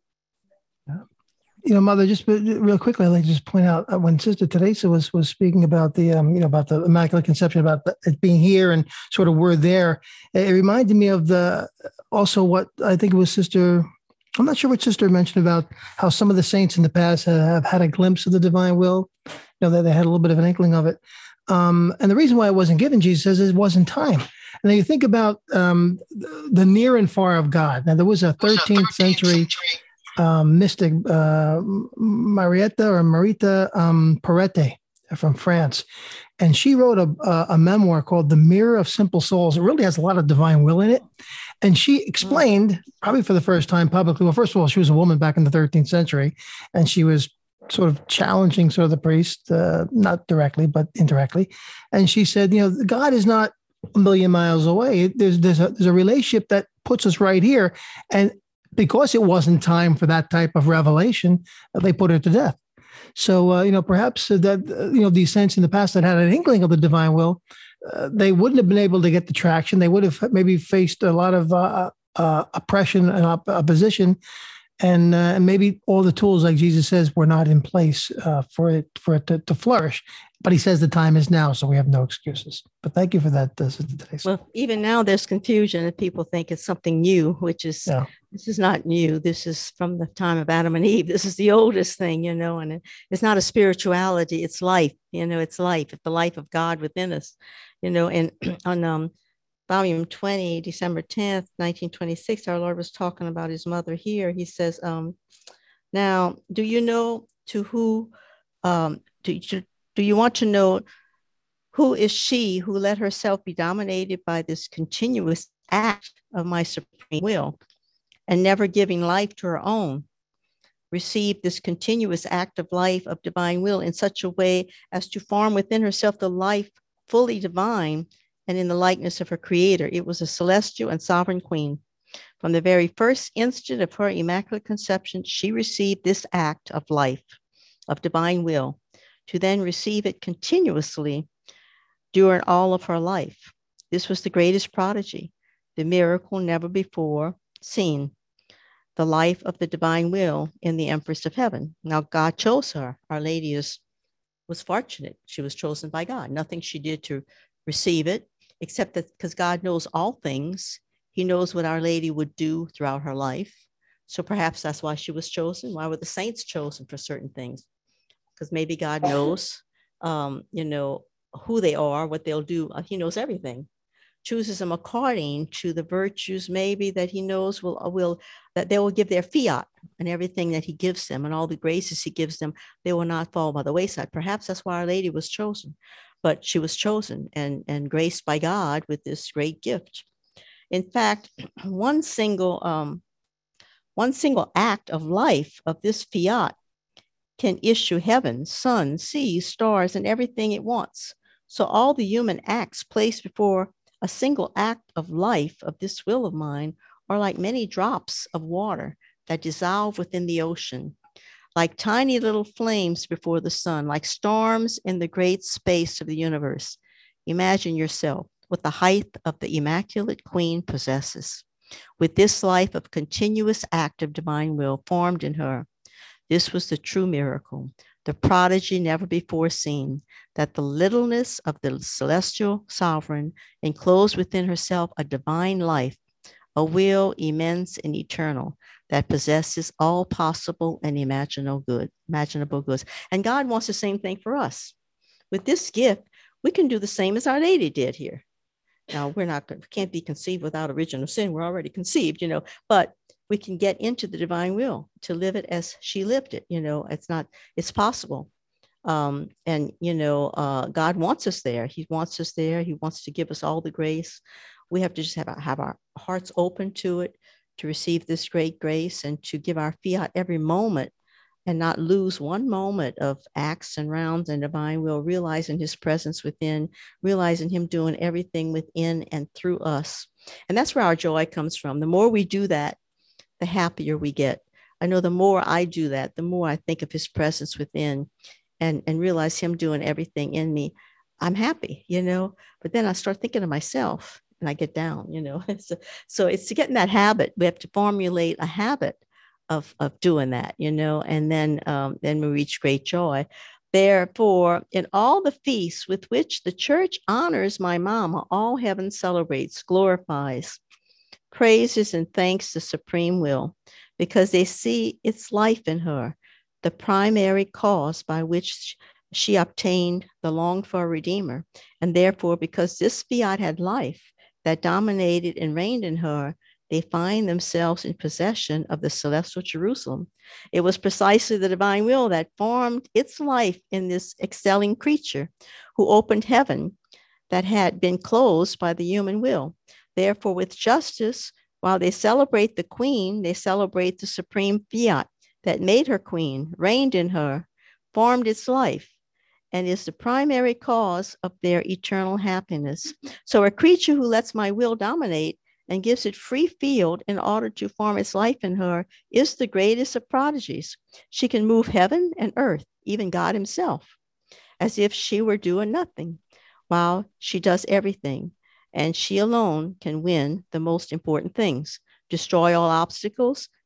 You know, Mother, just real quickly, I'd like to just point out uh, when Sister Teresa was was speaking about the, um, you know, about the Immaculate Conception, about the, it being here and sort of we're there. It, it reminded me of the also what I think it was Sister. I'm not sure what Sister mentioned about how some of the saints in the past have, have had a glimpse of the divine will. You know, that they had a little bit of an inkling of it. Um, and the reason why it wasn't given, Jesus says, is it wasn't time. And then you think about um, the near and far of God. Now, there was a thirteenth century. Um, mystic uh, Marietta or Marita um, Perrette from France. And she wrote a, a, a memoir called The Mirror of Simple Souls. It really has a lot of divine will in it. And she explained, probably for the first time publicly, well, first of all, she was a woman back in the thirteenth century, and she was sort of challenging sort of the priest, uh, not directly, but indirectly. And she said, you know, God is not a million miles away. There's, there's, a, there's a relationship that puts us right here. And because it wasn't time for that type of revelation, they put her to death. So, uh, you know, perhaps that, uh, you know, these saints in the past that had an inkling of the divine will, uh, they wouldn't have been able to get the traction. They would have maybe faced a lot of uh, uh, oppression and op- opposition. and uh, maybe all the tools, like Jesus says, were not in place uh, for it for it to, to flourish. But he says the time is now, so we have no excuses. But thank you for that, uh, Sister Teresa. Well, even now there's confusion and people think it's something new, which is, Yeah. this is not new. This is from the time of Adam and Eve. This is the oldest thing, you know, and it, it's not a spirituality. It's life, you know, it's life. It's the life of God within us, you know, and on um, volume twenty, December tenth, nineteen twenty-six, our Lord was talking about his mother here. He says, um, now, do you know to who, um, do, you, do you want to know who is she who let herself be dominated by this continuous act of my supreme will and never giving life to her own, received this continuous act of life of divine will in such a way as to form within herself the life fully divine and in the likeness of her creator? It was a celestial and sovereign queen. From the very first instant of her immaculate conception, she received this act of life, of divine will, to then receive it continuously during all of her life. This was the greatest prodigy, the miracle never before seen, the life of the divine will in the Empress of Heaven. Now, God chose her. Our Lady is, was fortunate. She was chosen by God. Nothing she did to receive it, except that because God knows all things, he knows what Our Lady would do throughout her life. So perhaps that's why she was chosen. Why were the saints chosen for certain things? Because maybe God knows, um, you know, who they are, what they'll do. He knows everything. Chooses them according to the virtues maybe that he knows will, will that they will give their fiat, and everything that he gives them and all the graces he gives them, they will not fall by the wayside. Perhaps that's why Our Lady was chosen, but she was chosen and, and graced by God with this great gift. In fact, one single, um, one single act of life of this fiat can issue heaven, sun, seas, stars, and everything it wants. So all the human acts placed before a single act of life of this will of mine are like many drops of water that dissolve within the ocean, like tiny little flames before the sun, like storms in the great space of the universe. Imagine yourself what the height of the Immaculate Queen possesses, with this life of continuous act of divine will formed in her. This was the true miracle, the prodigy never before seen, that the littleness of the celestial sovereign enclosed within herself a divine life, a will immense and eternal that possesses all possible and imaginable good, imaginable goods. And God wants the same thing for us. With this gift, we can do the same as Our Lady did here. Now, we're not, we can't be conceived without original sin. We're already conceived, you know, but we can get into the divine will to live it as she lived it. You know, it's not, it's possible. Um, and, you know, uh, God wants us there. He wants us there. He wants to give us all the grace. We have to just have, have our hearts open to it, to receive this great grace and to give our fiat every moment and not lose one moment of acts and rounds and divine will, realizing his presence within, realizing him doing everything within and through us. And that's where our joy comes from. The more we do that, the happier we get. I know the more I do that, the more I think of his presence within and, and realize him doing everything in me, I'm happy, you know, but then I start thinking of myself and I get down, you know. so, so it's to get in that habit. We have to formulate a habit of, of doing that, you know, and then, um, then we reach great joy. Therefore, in all the feasts with which the church honors my mama, all heaven celebrates, glorifies, praises and thanks the supreme will, because they see its life in her, the primary cause by which she obtained the longed for Redeemer. And therefore, because this fiat had life that dominated and reigned in her, they find themselves in possession of the celestial Jerusalem. It was precisely the divine will that formed its life in this excelling creature who opened heaven that had been closed by the human will. Therefore, with justice, while they celebrate the queen, they celebrate the supreme fiat that made her queen, reigned in her, formed its life, and is the primary cause of their eternal happiness. So a creature who lets my will dominate and gives it free field in order to form its life in her is the greatest of prodigies. She can move heaven and earth, even God himself, as if she were doing nothing, while she does everything. And she alone can win the most important things, destroy all obstacles,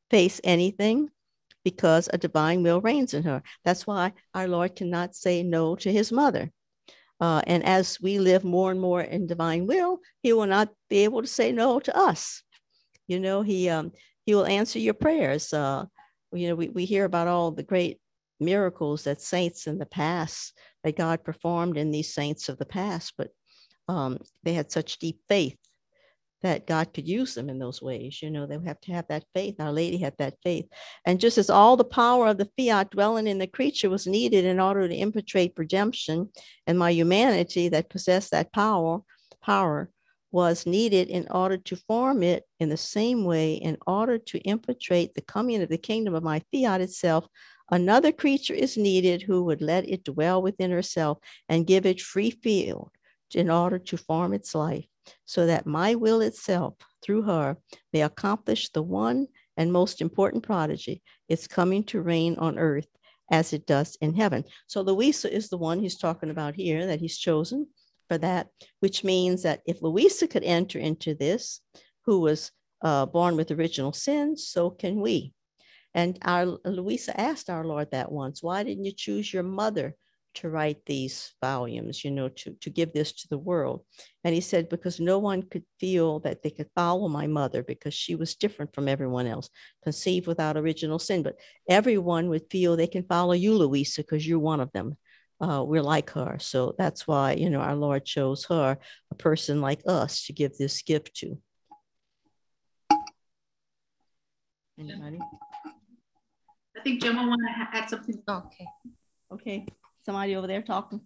face anything because a divine will reigns in her. That's why our Lord cannot say no to his mother. Uh, and as we live more and more in divine will, he will not be able to say no to us. You know, he um, he will answer your prayers. Uh, you know, we, we hear about all the great miracles that saints in the past, that God performed in these saints of the past, but um, they had such deep faith that God could use them in those ways. You know, they have to have that faith. Our Lady had that faith. And just as all the power of the fiat dwelling in the creature was needed in order to infiltrate redemption, and my humanity that possessed that power, power was needed in order to form it, in the same way, in order to infiltrate the coming of the kingdom of my fiat itself, another creature is needed who would let it dwell within herself and give it free field in order to form its life, so that my will itself, through her, may accomplish the one and most important prodigy, its coming to reign on earth as it does in heaven. So Louisa is the one he's talking about here, that he's chosen for that, which means that if Louisa could enter into this, who was uh, born with original sin, so can we. And our Louisa asked our Lord that once, why didn't you choose your mother to write these volumes, you know, to, to give this to the world? And he said, because no one could feel that they could follow my mother because she was different from everyone else, conceived without original sin. But everyone would feel they can follow you, Louisa, because you're one of them. Uh, we're like her. So that's why, you know, our Lord chose her, a person like us, to give this gift to. Anybody? I think Gemma want to add something. Okay. Okay. Somebody over there talking.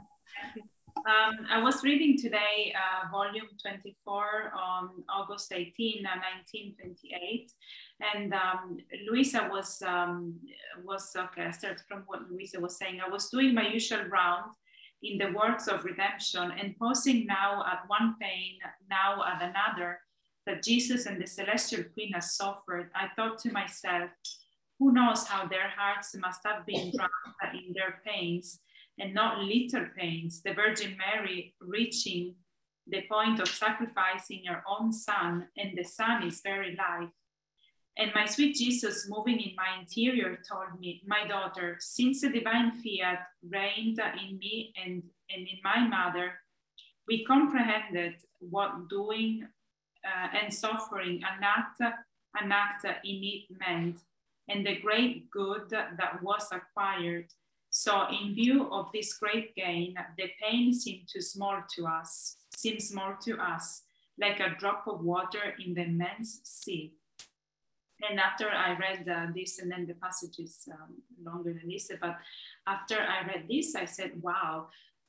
Um, I was reading today, uh, volume twenty-four on August eighteenth, nineteen twenty-eight, and um, Louisa was, um, was, okay, I started from what Louisa was saying. I was doing my usual round in the works of redemption and pausing now at one pain, now at another, that Jesus and the Celestial Queen has suffered. I thought to myself, who knows how their hearts must have been drowned in their pains, and not little pains, the Virgin Mary reaching the point of sacrificing her own son, and the son is very life. And my sweet Jesus, moving in my interior, told me, my daughter, since the divine fiat reigned in me and, and in my mother, we comprehended what doing uh, and suffering an act, an act in it meant, and the great good that was acquired. So in view of this great gain, the pain seemed too small to us, seems small to us, like a drop of water in the immense sea. And after I read uh, this, and then the passage is um, longer than this, but after I read this, I said, wow,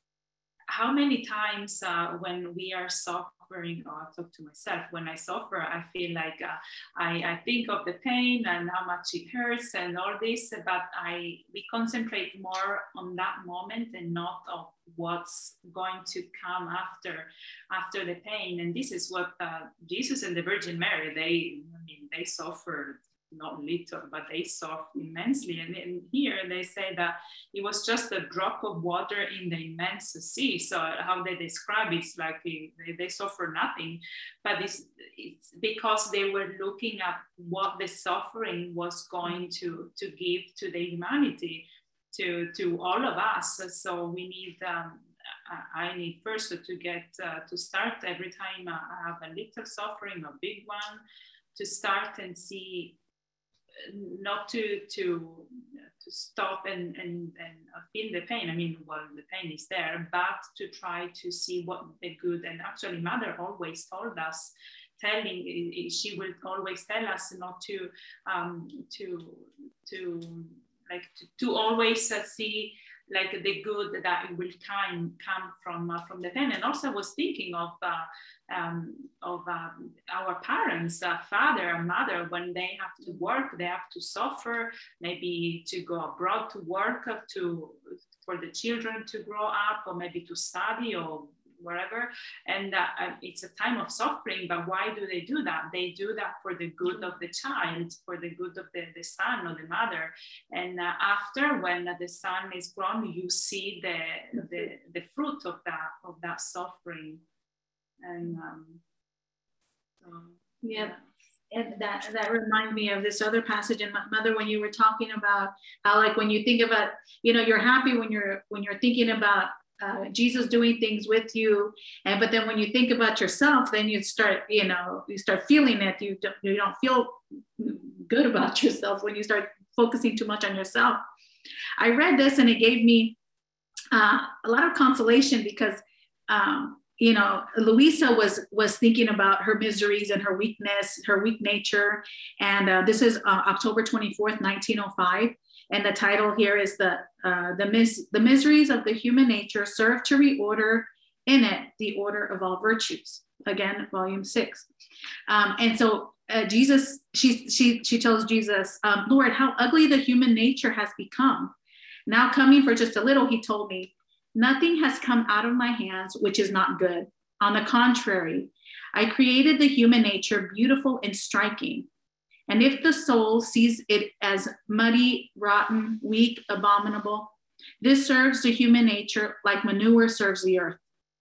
how many times uh, when we are suffering, or I talk to myself, when I suffer, I feel like uh, I, I think of the pain and how much it hurts and all this, but I we concentrate more on that moment and not of what's going to come after, after the pain. And this is what uh, Jesus and the Virgin Mary, they, I mean, they suffered not little, but they suffered immensely. And, and here they say that it was just a drop of water in the immense sea. So how they describe it, it's like they, they suffer nothing, but it's, it's because they were looking at what the suffering was going to, to give to the humanity, to, to all of us. So we need, um, I need first to get, uh, to start every time I have a little suffering, a big one, to start and see, not to to to stop and and and feel the pain. I mean, well, the pain is there, but to try to see what the good. And actually, Mother always told us, telling she will always tell us not to um to to like to, to always uh, see like the good that will come come from uh, from the pain. And also, I was thinking of. Uh, Um, of um, our parents, uh, father and mother, when they have to work, they have to suffer, maybe to go abroad to work, uh, to for the children to grow up, or maybe to study or wherever. And uh, it's a time of suffering, but why do they do that? They do that for the good of the child, for the good of the, the son or the mother. And uh, after, when the son is grown, you see the, the, the fruit of that, of that suffering. And um, so, yeah. and that that reminds me of this other passage in Mother, when you were talking about how, like, when you think about, you know, you're happy when you're when you're thinking about uh, Jesus doing things with you, and but then when you think about yourself, then you start, you know, you start feeling it. You don't you don't feel good about yourself when you start focusing too much on yourself. I read this and it gave me uh, a lot of consolation because. Um, You know, Louisa was was thinking about her miseries and her weakness, her weak nature. And uh, this is uh, October twenty-fourth, nineteen oh five. And the title here is the uh, the, mis- the miseries of the human nature serve to reorder in it the order of all virtues. Again, volume six. Um, and so uh, Jesus, she, she, she tells Jesus, um, Lord, how ugly the human nature has become. Now coming for just a little, he told me, nothing has come out of my hands which is not good. On the contrary, I created the human nature beautiful and striking. And if the soul sees it as muddy, rotten, weak, abominable, this serves the human nature like manure serves the earth.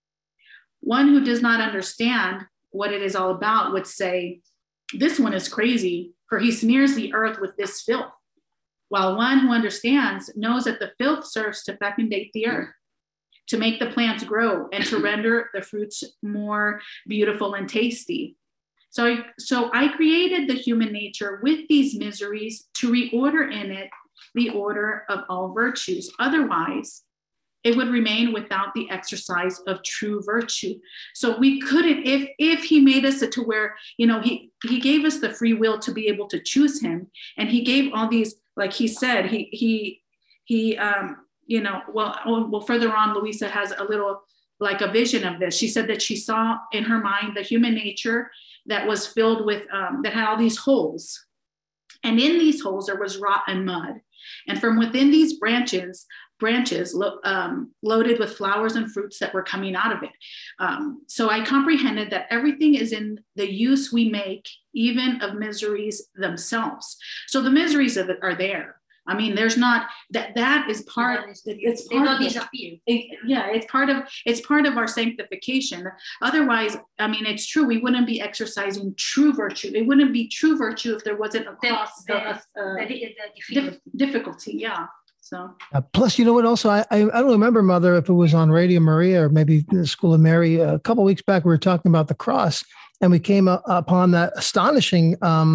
One who does not understand what it is all about would say, this one is crazy, for he smears the earth with this filth. While one who understands knows that the filth serves to fecundate the earth, to make the plants grow and to render the fruits more beautiful and tasty. So, so I created the human nature with these miseries to reorder in it the order of all virtues. Otherwise, it would remain without the exercise of true virtue. So we couldn't, if, if he made us to where, you know, he, he gave us the free will to be able to choose him. And he gave all these, like he said, he, he, he, um, you know, well, well, further on, Louisa has a little like a vision of this. She said that she saw in her mind the human nature that was filled with, um, that had all these holes. And in these holes, there was rot and mud. And from within these branches, branches lo- um, loaded with flowers and fruits that were coming out of it. Um, so I comprehended that everything is in the use we make, even of miseries themselves. So the miseries of it are there. I mean, there's not that that is part. It's they part don't of, disappear. It, yeah, it's part of it's part of our sanctification. Otherwise, I mean, it's true. We wouldn't be exercising true virtue. It wouldn't be true virtue if there wasn't a cross, the, the, uh, the, the difficulty. difficulty. Yeah. So. Uh, plus, you know what? Also, I, I I don't remember, Mother, if it was on Radio Maria or maybe the School of Mary. A couple of weeks back, we were talking about the cross, and we came up upon that astonishing. Um,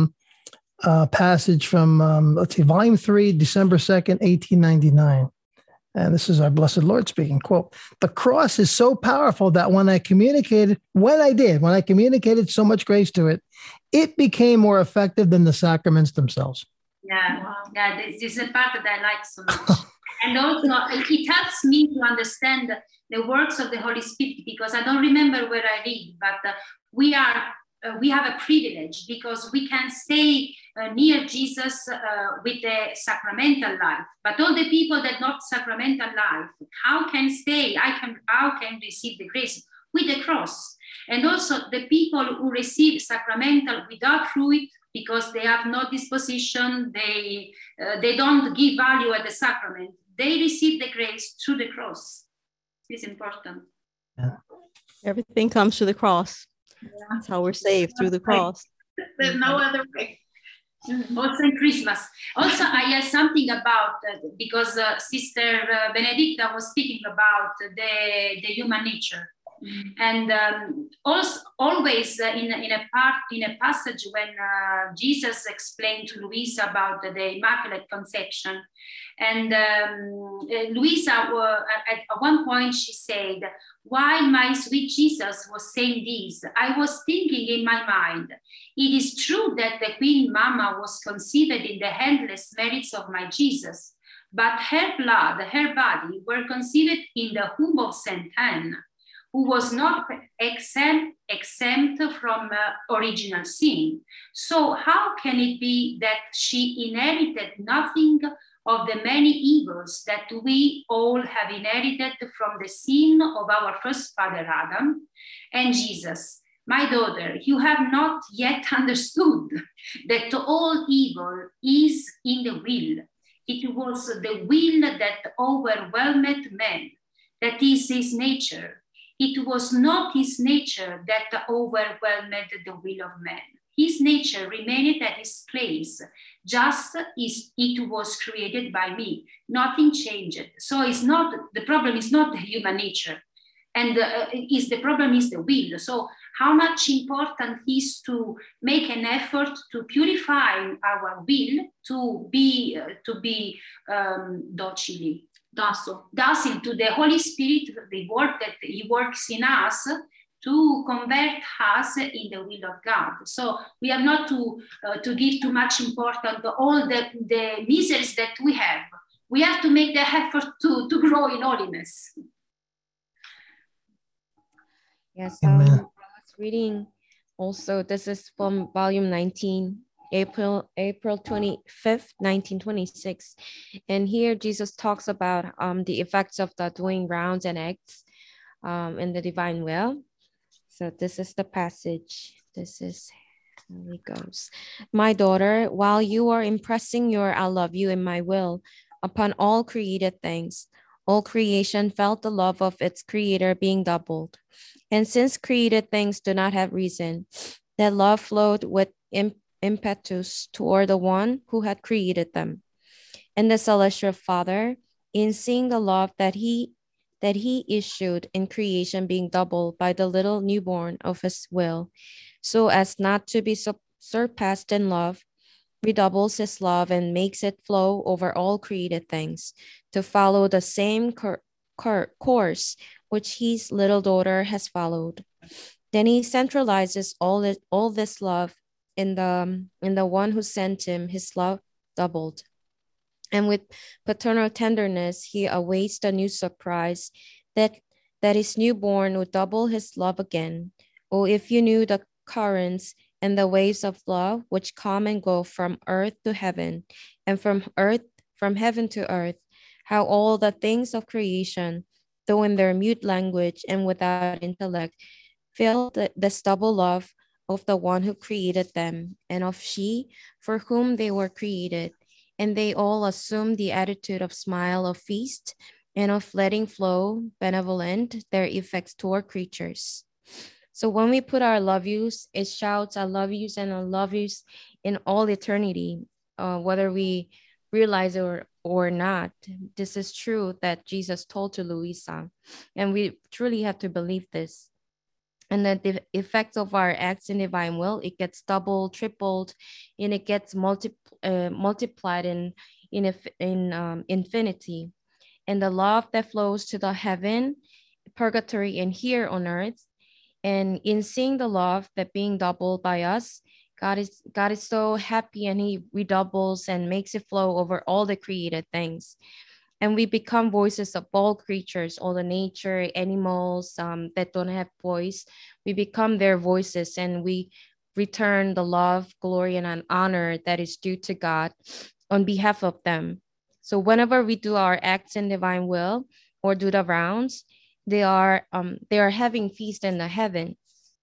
Uh, passage from, um, let's see, volume three, December second, eighteen ninety-nine. And this is our Blessed Lord speaking, quote, the cross is so powerful that when I communicated, when I did, when I communicated so much grace to it, it became more effective than the sacraments themselves. Yeah, wow. Yeah, this is a part that I like so much. And also it helps me to understand the works of the Holy Spirit, because I don't remember where I read, but uh, we are Uh, we have a privilege because we can stay uh, near Jesus uh, with the sacramental life. But all the people that not sacramental life, how can stay? I can how can receive the grace with the cross? And also the people who receive sacramental without fruit, because they have no disposition, they uh, they don't give value at the sacrament. They receive the grace through the cross. It's important. Yeah. Everything comes to the cross. Yeah. That's how we're saved, through the cross. There's no other way. Also in Christmas. Also, I have something about, uh, because uh, Sister uh, Benedicta was speaking about the, the human nature. Mm-hmm. And um, also, always uh, in, in, a part, in a passage when uh, Jesus explained to Louisa about the, the Immaculate Conception. And um, Louisa, uh, at, at one point, she said, while my sweet Jesus was saying this, I was thinking in my mind, it is true that the Queen Mama was conceived in the endless merits of my Jesus, but her blood, her body were conceived in the womb of Saint Anne, who was not exempt, exempt from uh, original sin. So how can it be that she inherited nothing of the many evils that we all have inherited from the sin of our first father Adam? And Jesus, my daughter, you have not yet understood that all evil is in the will. It was the will that overwhelmed man, that is his nature. It was not his nature that overwhelmed the will of man. his nature remained at its place, just as it was created by me. Nothing changed. So it's not, the problem is not the human nature, and uh, is the problem is the will. So how much important is to make an effort to purify our will to be uh, to be um, docile, docile, docile to the Holy Spirit, the work that He works in us to convert us in the will of God. So we are not to uh, to give too much importance to all the, the miseries that we have. We have to make the effort to, to grow in holiness. Yes, um, I was reading also, this is from volume nineteen, April, April twenty-fifth, nineteen twenty-six. And here Jesus talks about um, the effects of the doing rounds and acts um, in the divine will. So this is the passage. This is how it goes. My daughter, while you are impressing your I love you in my will upon all created things, all creation felt the love of its creator being doubled. And since created things do not have reason, that love flowed with impetus toward the one who had created them. And the celestial Father, in seeing the love that he that he issued in creation being doubled by the little newborn of his will, so as not to be surpassed in love, redoubles his love and makes it flow over all created things to follow the same cur- cur- course which his little daughter has followed. Then he centralizes all it, all this love in the, in the one who sent him his love doubled. And with paternal tenderness, he awaits the new surprise that, that his newborn would double his love again. Oh, if you knew the currents and the waves of love which come and go from earth to heaven, and from earth, from heaven to earth, how all the things of creation, though in their mute language and without intellect, feel the, this double love of the one who created them, and of she for whom they were created. And they all assume the attitude of smile, of feast, and of letting flow, benevolent, their effects toward creatures. So when we put our love yous, it shouts, I love yous and I love yous in all eternity, uh, whether we realize it or, or not. This is true that Jesus told to Luisa, and we truly have to believe this. And that the effects of our acts in divine will, it gets doubled, tripled, and it gets multi, uh, multiplied in, in, in um, infinity. And the love that flows to the heaven, purgatory, and here on earth, and in seeing the love that being doubled by us, God is God is so happy, and he redoubles and makes it flow over all the created things. And we become voices of all creatures, all the nature, animals um, that don't have voice. We become their voices, and we return the love, glory, and an honor that is due to God on behalf of them. So whenever we do our acts in divine will or do the rounds, they are um, they are having feast in the heaven.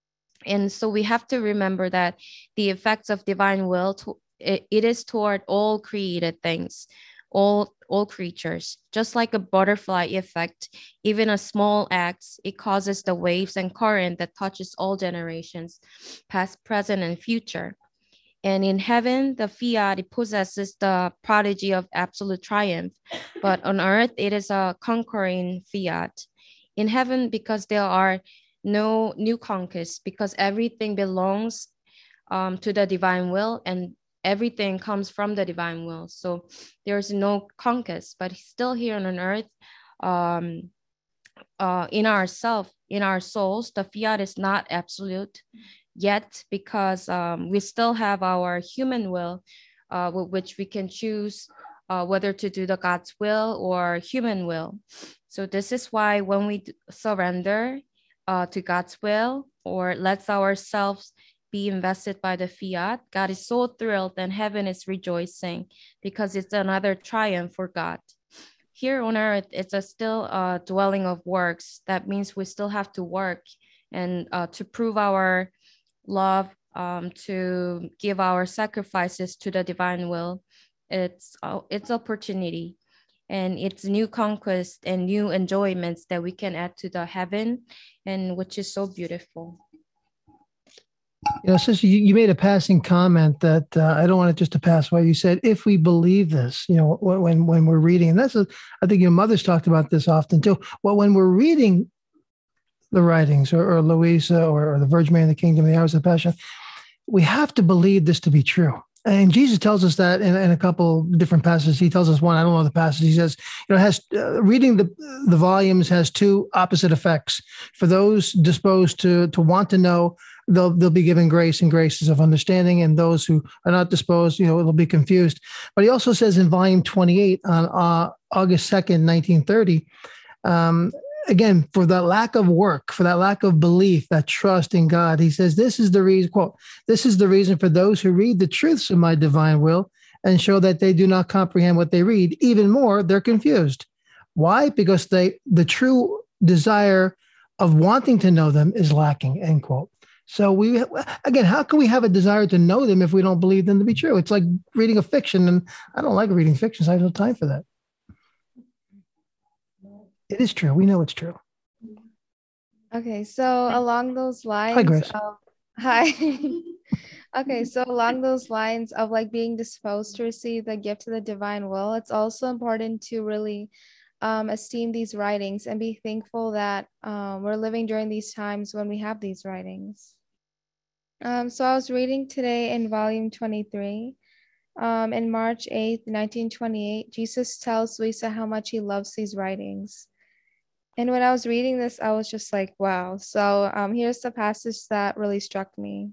And so we have to remember that the effects of divine will, to, it, it is toward all created things, all, all creatures. Just like a butterfly effect, even a small act, it causes the waves and current that touches all generations, past, present, and future. And in heaven, the fiat, it possesses the prodigy of absolute triumph. But on earth, it is a conquering fiat. In heaven, because there are no new conquests, because everything belongs um, to the divine will, and everything comes from the divine will. So there's no conquest, but still here on earth, um, uh, in ourself, in our souls, the fiat is not absolute yet, because um, we still have our human will, uh, which we can choose uh, whether to do the God's will or human will. So this is why when we surrender uh, to God's will, or let ourselves be invested by the fiat, God is so thrilled, and heaven is rejoicing, because it's another triumph for God. Here on earth, it's a still a dwelling of works. That means we still have to work and uh, to prove our love, um, to give our sacrifices to the divine will. It's uh, it's opportunity, and it's new conquest and new enjoyments that we can add to the heaven, and which is so beautiful. You know, sister, you, you made a passing comment that uh, I don't want it just to pass by. You said, if we believe this, you know, when when we're reading, and that's, a, I think your mother's talked about this often too. Well, when we're reading the writings or, or Louisa or, or the Virgin Mary in the Kingdom, the Hours of Passion, we have to believe this to be true. And Jesus tells us that in, in a couple different passages. He tells us one, I don't know the passage. He says, you know, has uh, reading the the volumes has two opposite effects. For those disposed to to want to know, they'll they'll be given grace and graces of understanding, and those who are not disposed, you know, it'll be confused. But he also says in volume twenty-eight on uh, August second, nineteen thirty, um, again, for that lack of work, for that lack of belief, that trust in God, he says, this is the reason, quote, this is the reason for those who read the truths of my divine will and show that they do not comprehend what they read. Even more, they're confused. Why? Because they the true desire of wanting to know them is lacking, end quote. So we, again, how can we have a desire to know them if we don't believe them to be true? It's like reading a fiction, and I don't like reading fiction, so I have no time for that. It is true. We know it's true. Okay, so along those lines, Hi, Grace. Of, hi. Okay, so along those lines of like being disposed to receive the gift of the divine will, it's also important to really um, esteem these writings and be thankful that um, we're living during these times when we have these writings. Um, so I was reading today in volume twenty-three. Um, in March eighth, nineteen twenty-eight, Jesus tells Luisa how much he loves these writings. And when I was reading this, I was just like, wow. So um, here's the passage that really struck me.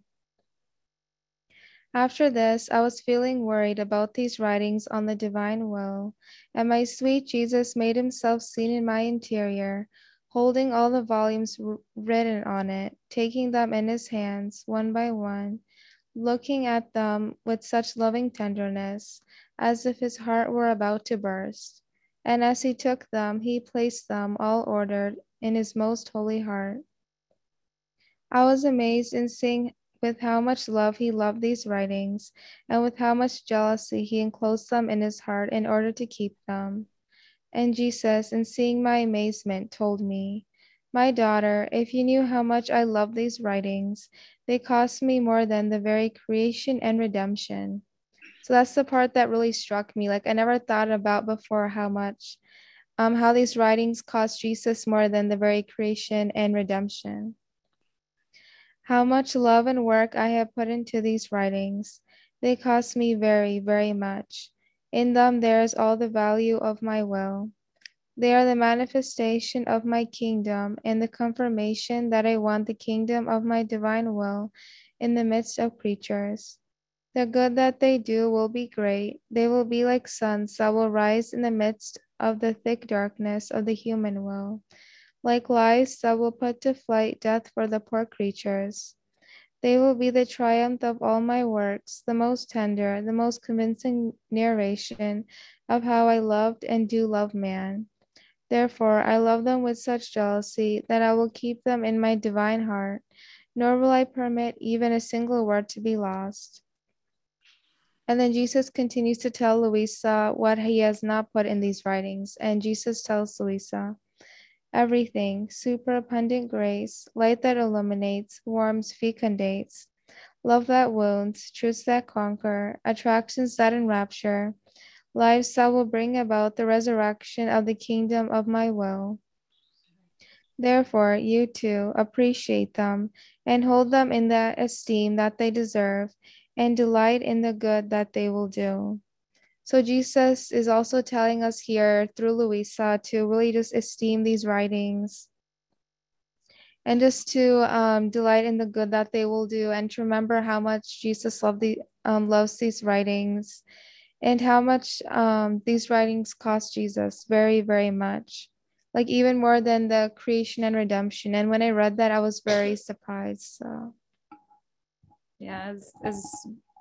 After this, I was feeling worried about these writings on the divine will, and my sweet Jesus made himself seen in my interior, holding all the volumes written on it, taking them in his hands one by one, looking at them with such loving tenderness, as if his heart were about to burst. And as he took them, he placed them all ordered in his most holy heart. I was amazed in seeing with how much love he loved these writings, and with how much jealousy he enclosed them in his heart in order to keep them. And Jesus, in seeing my amazement, told me, my daughter, if you knew how much I love these writings, they cost me more than the very creation and redemption. So that's the part that really struck me. Like I never thought about before how much, um, how these writings cost Jesus more than the very creation and redemption. How much love and work I have put into these writings. They cost me very, very much. In them there is all the value of my will. They are the manifestation of my kingdom and the confirmation that I want the kingdom of my divine will in the midst of creatures. The good that they do will be great. They will be like suns that will rise in the midst of the thick darkness of the human will, like lives that will put to flight death for the poor creatures. They will be the triumph of all my works, the most tender, the most convincing narration of how I loved and do love man. Therefore, I love them with such jealousy that I will keep them in my divine heart, nor will I permit even a single word to be lost. And then Jesus continues to tell Luisa what he has not put in these writings. And Jesus tells Luisa, everything, superabundant grace, light that illuminates, warms, fecundates, love that wounds, truths that conquer, attractions that enrapture, lives that will bring about the resurrection of the kingdom of my will. Therefore, you too appreciate them and hold them in the esteem that they deserve, and delight in the good that they will do. So Jesus is also telling us here through Luisa to really just esteem these writings and just to um, delight in the good that they will do, and to remember how much Jesus loved the, um, loves these writings, and how much um, these writings cost Jesus very, very much, like even more than the creation and redemption. And when I read that, I was very surprised. So. Yeah, as, as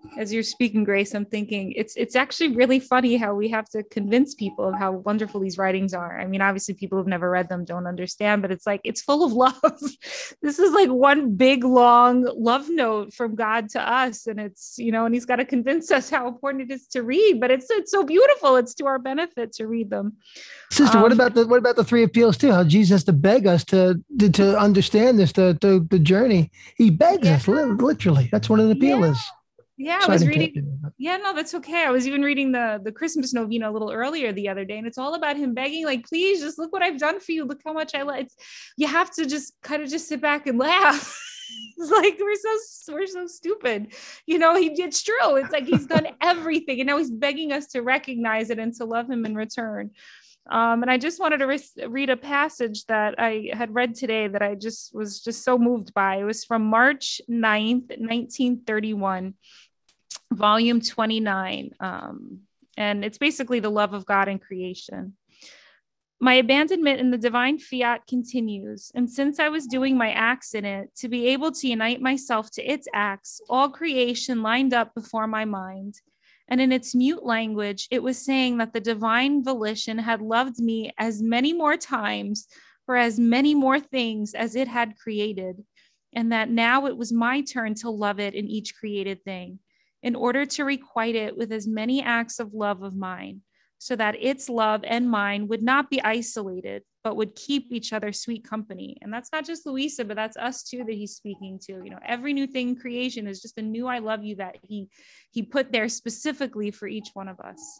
as you're speaking, Grace, I'm thinking it's it's actually really funny how we have to convince people of how wonderful these writings are. I mean, obviously people who've never read them don't understand, but it's like, it's full of love. This is like one big, long love note from God to us. And it's, you know, and he's got to convince us how important it is to read, but it's it's so beautiful. It's to our benefit to read them. Sister, Um, what about the what about the three appeals too? How Jesus has to beg us to to, to understand this, the, the the journey. He begs Yeah. us li- literally. That's what an appeal Yeah. is. Yeah, I Sorry was to reading. interrupt you. Yeah, no, that's okay. I was even reading the the Christmas novena a little earlier the other day, and it's all about him begging, like, please, just look what I've done for you. Look how much I love. It's you have to just kind of just sit back and laugh. It's like we're so we're so stupid, you know. He it's true. It's like he's done everything, and now he's begging us to recognize it and to love him in return. Um, and I just wanted to re- read a passage that I had read today that I just was just so moved by. It was from March ninth, nineteen thirty-one, volume twenty-nine. Um, and it's basically the love of God in creation. My abandonment in the divine fiat continues, and since I was doing my acts in it, to be able to unite myself to its acts, all creation lined up before my mind. And in its mute language, it was saying that the divine volition had loved me as many more times for as many more things as it had created, and that now it was my turn to love it in each created thing, in order to requite it with as many acts of love of mine, so that its love and mine would not be isolated, but would keep each other sweet company. And that's not just Louisa, but that's us too, that he's speaking to. You know, every new thing in creation is just a new I love you that he, he put there specifically for each one of us.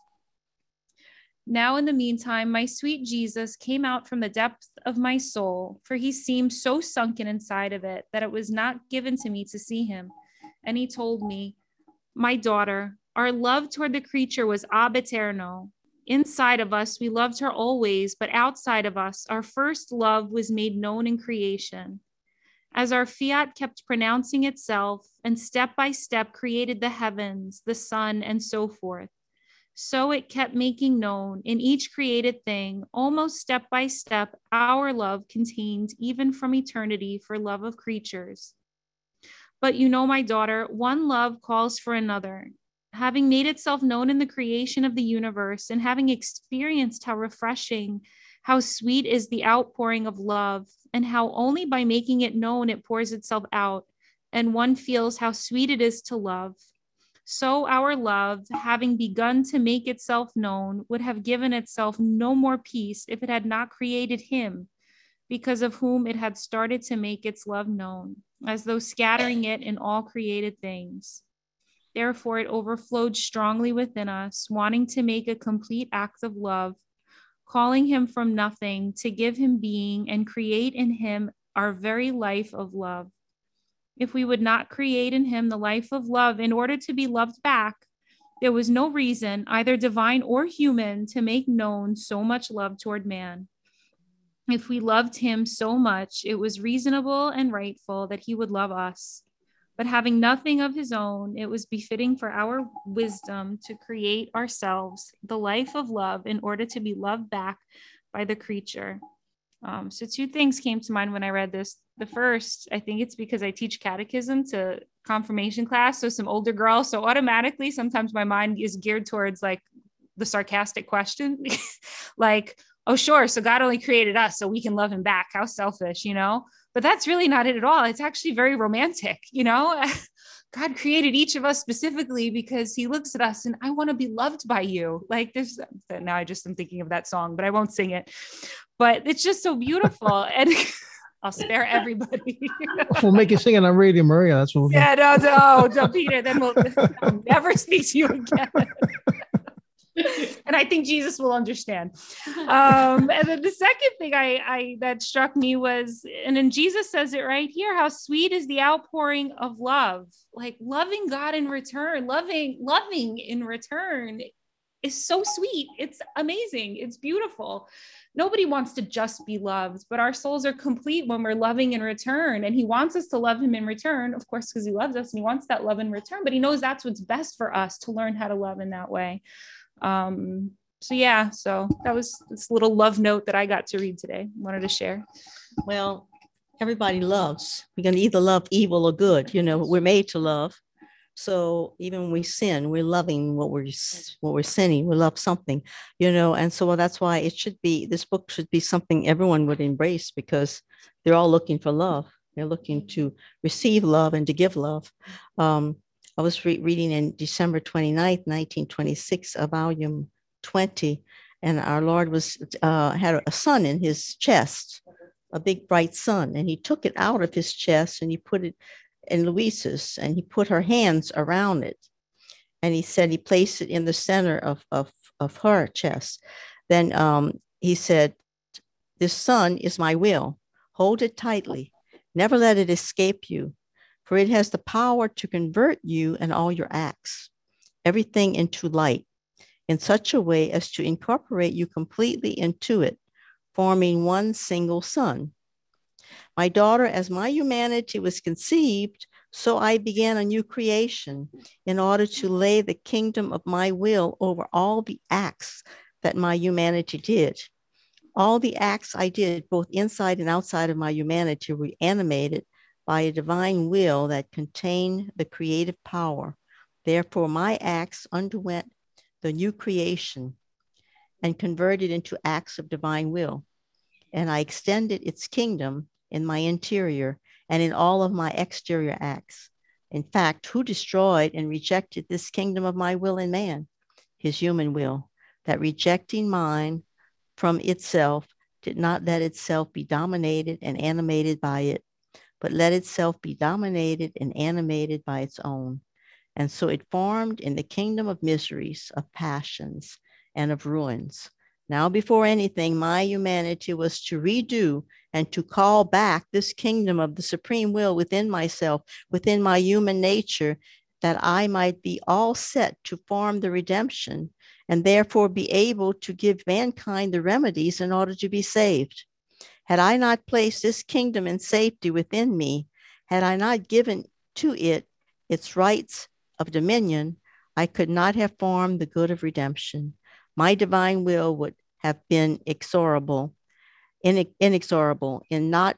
Now, in the meantime, my sweet Jesus came out from the depth of my soul, for he seemed so sunken inside of it that it was not given to me to see him. And he told me, my daughter, our love toward the creature was ab eterno. Inside of us, we loved her always, but outside of us, our first love was made known in creation. As our fiat kept pronouncing itself and step by step created the heavens, the sun, and so forth, so it kept making known in each created thing, almost step by step, our love contained even from eternity for love of creatures. But you know, my daughter, one love calls for another. Having made itself known in the creation of the universe and having experienced how refreshing, how sweet is the outpouring of love, and how only by making it known it pours itself out, and one feels how sweet it is to love. So our love, having begun to make itself known, would have given itself no more peace if it had not created him, because of whom it had started to make its love known, as though scattering it in all created things. Therefore, it overflowed strongly within us, wanting to make a complete act of love, calling him from nothing to give him being and create in him our very life of love. If we would not create in him the life of love in order to be loved back, there was no reason, either divine or human, to make known so much love toward man. If we loved him so much, it was reasonable and rightful that he would love us. But having nothing of his own, it was befitting for our wisdom to create ourselves the life of love in order to be loved back by the creature. Um, so two things came to mind when I read this. The first, I think it's because I teach catechism to confirmation class, so some older girls. So automatically, sometimes my mind is geared towards like the sarcastic question, like, oh, sure, so God only created us so we can love him back. How selfish, you know? But that's really not it at all. It's actually very romantic, you know? God created each of us specifically because he looks at us and I want to be loved by you. Like this, now I just am thinking of that song, but I won't sing it. But it's just so beautiful. And I'll spare everybody. We'll make you sing it on Radio Maria. That's what we'll do. Yeah, no, no, no, Peter, then we'll I'll never speak to you again. And I think Jesus will understand. Um, and then the second thing I, I that struck me was, and then Jesus says it right here, how sweet is the outpouring of love. Like loving God in return, loving, loving in return is so sweet. It's amazing. It's beautiful. Nobody wants to just be loved, but our souls are complete when we're loving in return. And he wants us to love him in return, of course, because he loves us and he wants that love in return, but he knows that's what's best for us to learn how to love in that way. Um, so yeah, so that was this little love note that I got to read today. Wanted to share. Well, everybody loves. We can either love evil or good. You know, we're made to love. So even when we sin, we're loving what we're what we're sinning. We love something, you know. And so well, that's why it should be, this book should be something everyone would embrace, because they're all looking for love. They're looking to receive love and to give love. Um, I was re- reading in December twenty-ninth, nineteen twenty-six, a volume twenty, and our Lord was uh, had a sun in his chest, a big bright sun, and he took it out of his chest and he put it in Louisa's, and he put her hands around it. And he said he placed it in the center of, of, of her chest. Then um, he said, "This sun is my will. Hold it tightly. Never let it escape you, for it has the power to convert you and all your acts, everything into light, in such a way as to incorporate you completely into it, forming one single sun. My daughter, as my humanity was conceived, so I began a new creation in order to lay the kingdom of my will over all the acts that my humanity did. All the acts I did, both inside and outside of my humanity, were animated by a divine will that contained the creative power. Therefore, my acts underwent the new creation and converted into acts of divine will. And I extended its kingdom in my interior and in all of my exterior acts. In fact, who destroyed and rejected this kingdom of my will in man? His human will, that rejecting mine from itself did not let itself be dominated and animated by it, but let itself be dominated and animated by its own. And so it formed in the kingdom of miseries, of passions, and of ruins. Now, before anything, my humanity was to redo and to call back this kingdom of the supreme will within myself, within my human nature, that I might be all set to form the redemption and therefore be able to give mankind the remedies in order to be saved. Had I not placed this kingdom in safety within me, had I not given to it its rights of dominion, I could not have formed the good of redemption. My divine will would have been inexorable, inexorable in not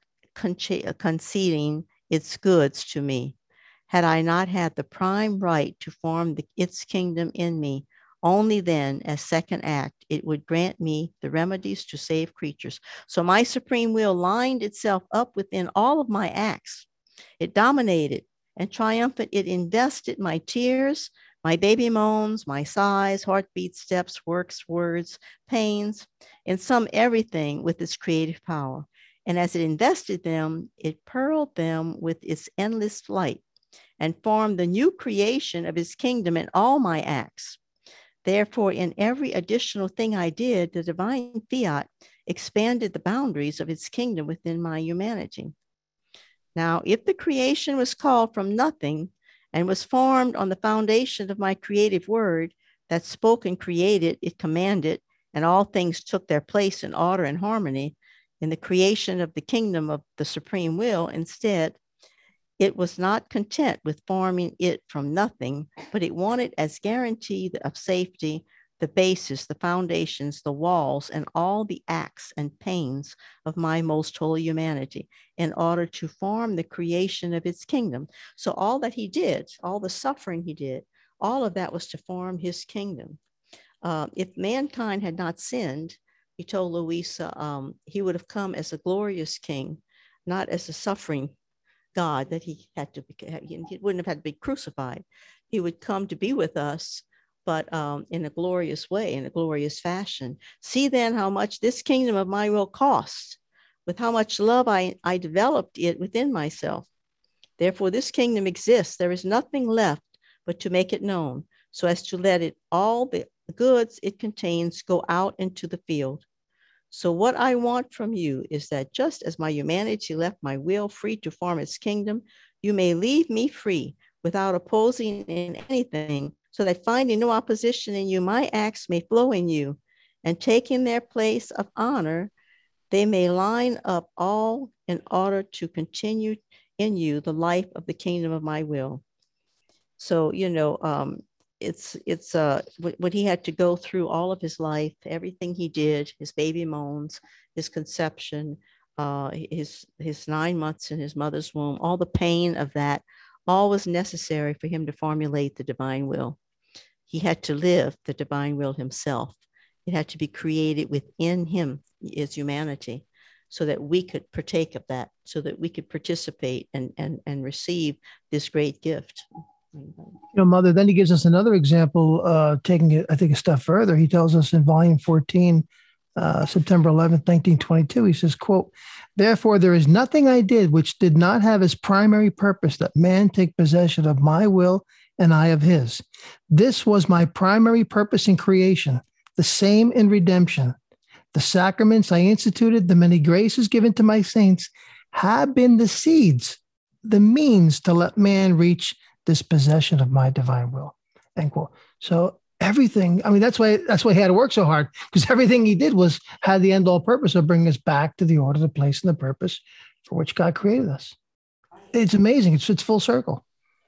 conceding its goods to me. Had I not had the prime right to form the, its kingdom in me, only then, as second act, it would grant me the remedies to save creatures. So my supreme will lined itself up within all of my acts. It dominated and triumphant. It invested my tears, my baby moans, my sighs, heartbeats, steps, works, words, pains, in sum everything with its creative power. And as it invested them, it pearled them with its endless light and formed the new creation of his kingdom in all my acts. Therefore, in every additional thing I did, the divine fiat expanded the boundaries of its kingdom within my humanity. Now, if the creation was called from nothing and was formed on the foundation of my creative word that spoke and created, it commanded, and all things took their place in order and harmony in the creation of the kingdom of the supreme will, instead, it was not content with forming it from nothing, but it wanted as guarantee of safety the basis, the foundations, the walls, and all the acts and pains of my most holy humanity in order to form the creation of its kingdom. So all that he did, all the suffering he did, all of that was to form his kingdom. Uh, if mankind had not sinned, he told Louisa, um, he would have come as a glorious king, not as a suffering God that he had to be, he wouldn't have had to be crucified. He would come to be with us, but um, in a glorious way, in a glorious fashion. See then how much this kingdom of my will cost, with how much love I, I developed it within myself. Therefore, this kingdom exists. There is nothing left but to make it known, so as to let it all the goods it contains go out into the field. So what I want from you is that just as my humanity left my will free to form its kingdom, you may leave me free without opposing in anything, so that finding no opposition in you, my acts may flow in you, and taking their place of honor, they may line up all in order to continue in you the life of the kingdom of my will. So, you know, um, it's it's uh what he had to go through all of his life, everything he did, his baby moans, his conception, uh his his nine months in his mother's womb, all the pain of that, All was necessary for him to formulate the divine will. He had to live the divine will himself. It had to be created within him as humanity so that we could partake of that, so that we could participate and, and, and receive this great gift. You know, Mother, then he gives us another example, uh, taking it, I think, a step further. He tells us in volume fourteen, uh, September eleventh, nineteen twenty-two, he says, quote, "Therefore, there is nothing I did which did not have as primary purpose that man take possession of my will and I of his. This was my primary purpose in creation, the same in redemption. The sacraments I instituted, the many graces given to my saints, have been the seeds, the means to let man reach this possession of my divine will." End quote. So everything, I mean, that's why that's why he had to work so hard, because everything he did was had the end all purpose of bringing us back to the order, the place, and the purpose for which God created us. It's amazing. It's it's full circle.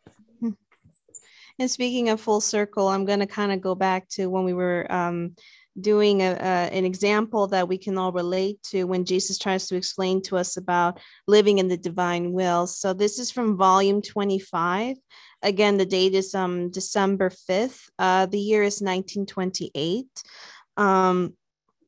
And speaking of full circle, I'm going to kind of go back to when we were um, doing a, a, an example that we can all relate to when Jesus tries to explain to us about living in the divine will. So this is from volume twenty-five. Again, the date is um, December fifth. Uh, the year is nineteen twenty-eight. Um,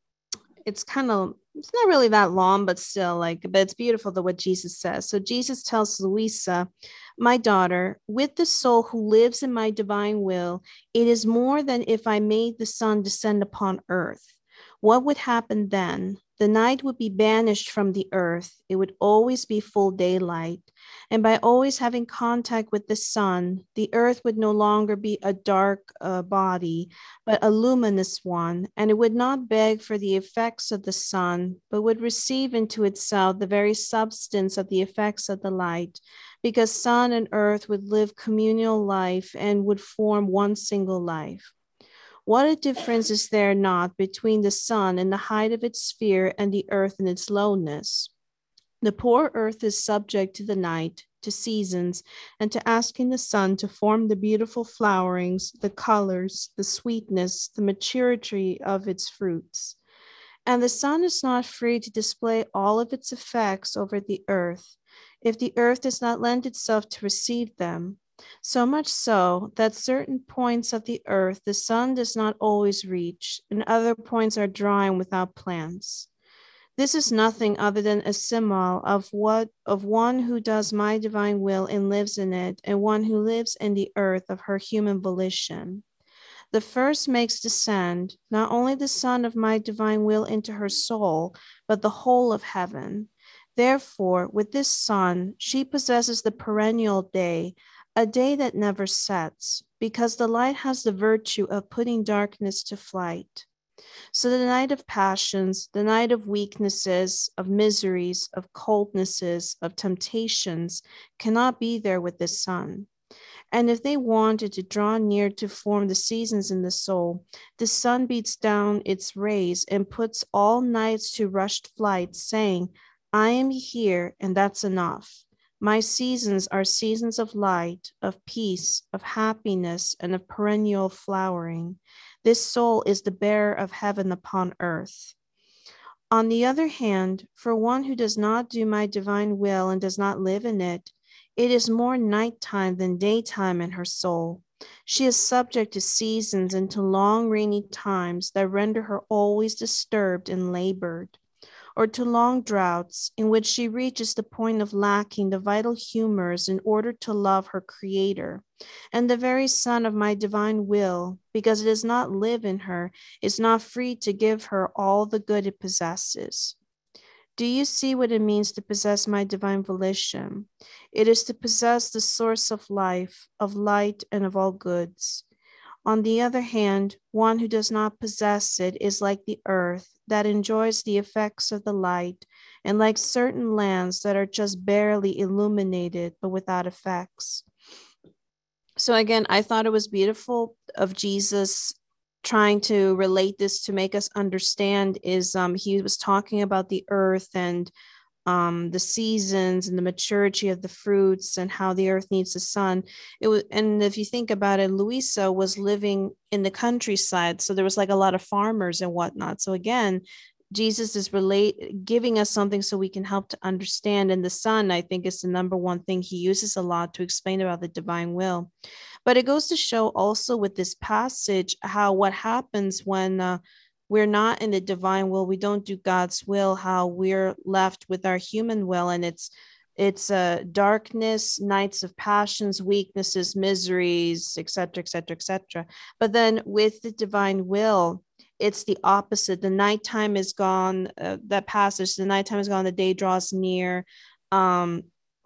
it's kind of, it's not really that long, but still like, but it's beautiful the what Jesus says. So Jesus tells Luisa, "My daughter, with the soul who lives in my divine will, it is more than if I made the sun descend upon earth. What would happen then? The night would be banished from the earth. It would always be full daylight. And by always having contact with the sun, the earth would no longer be a dark uh, body, but a luminous one. And it would not beg for the effects of the sun, but would receive into itself the very substance of the effects of the light, because sun and earth would live communal life and would form one single life. What a difference is there not between the sun in the height of its sphere and the earth in its lowness? The poor earth is subject to the night, to seasons, and to asking the sun to form the beautiful flowerings, the colors, the sweetness, the maturity of its fruits. And the sun is not free to display all of its effects over the earth, if the earth does not lend itself to receive them. So much so that certain points of the earth the sun does not always reach, and other points are dry and without plants. This is nothing other than a simile of what of one who does my divine will and lives in it, and one who lives in the earth of her human volition. The first makes descend not only the sun of my divine will into her soul, but the whole of heaven. Therefore, with this sun, she possesses the perennial day, a day that never sets, because the light has the virtue of putting darkness to flight. So the night of passions, the night of weaknesses, of miseries, of coldnesses, of temptations, cannot be there with the sun. And if they wanted to draw near to form the seasons in the soul, the sun beats down its rays and puts all nights to rushed flight, saying, I am here, and that's enough. My seasons are seasons of light, of peace, of happiness, and of perennial flowering. This soul is the bearer of heaven upon earth. On the other hand, for one who does not do my divine will and does not live in it, it is more nighttime than daytime in her soul. She is subject to seasons and to long rainy times that render her always disturbed and labored, or to long droughts in which she reaches the point of lacking the vital humors in order to love her Creator. And the very sun of my divine will, because it does not live in her, is not free to give her all the good it possesses. Do you see what it means to possess my divine volition? It is to possess the source of life, of light, and of all goods. On the other hand, one who does not possess it is like the earth that enjoys the effects of the light, and like certain lands that are just barely illuminated but without effects. So again, I thought it was beautiful of Jesus trying to relate this to make us understand is um, he was talking about the earth and um, the seasons and the maturity of the fruits and how the earth needs the sun. It was, and if you think about it, Luisa was living in the countryside, so there was like a lot of farmers and whatnot. So again, Jesus is relate giving us something so we can help to understand. And the Son, I think, is the number one thing he uses a lot to explain about the divine will. But it goes to show also with this passage how what happens when uh, we're not in the divine will, we don't do God's will, how we're left with our human will, and it's it's uh, darkness, nights of passions, weaknesses, miseries, et cetera, et cetera, et cetera. But then with the divine will, it's the opposite. The nighttime is gone. Uh, that passage, the nighttime is gone. The day draws near. Um,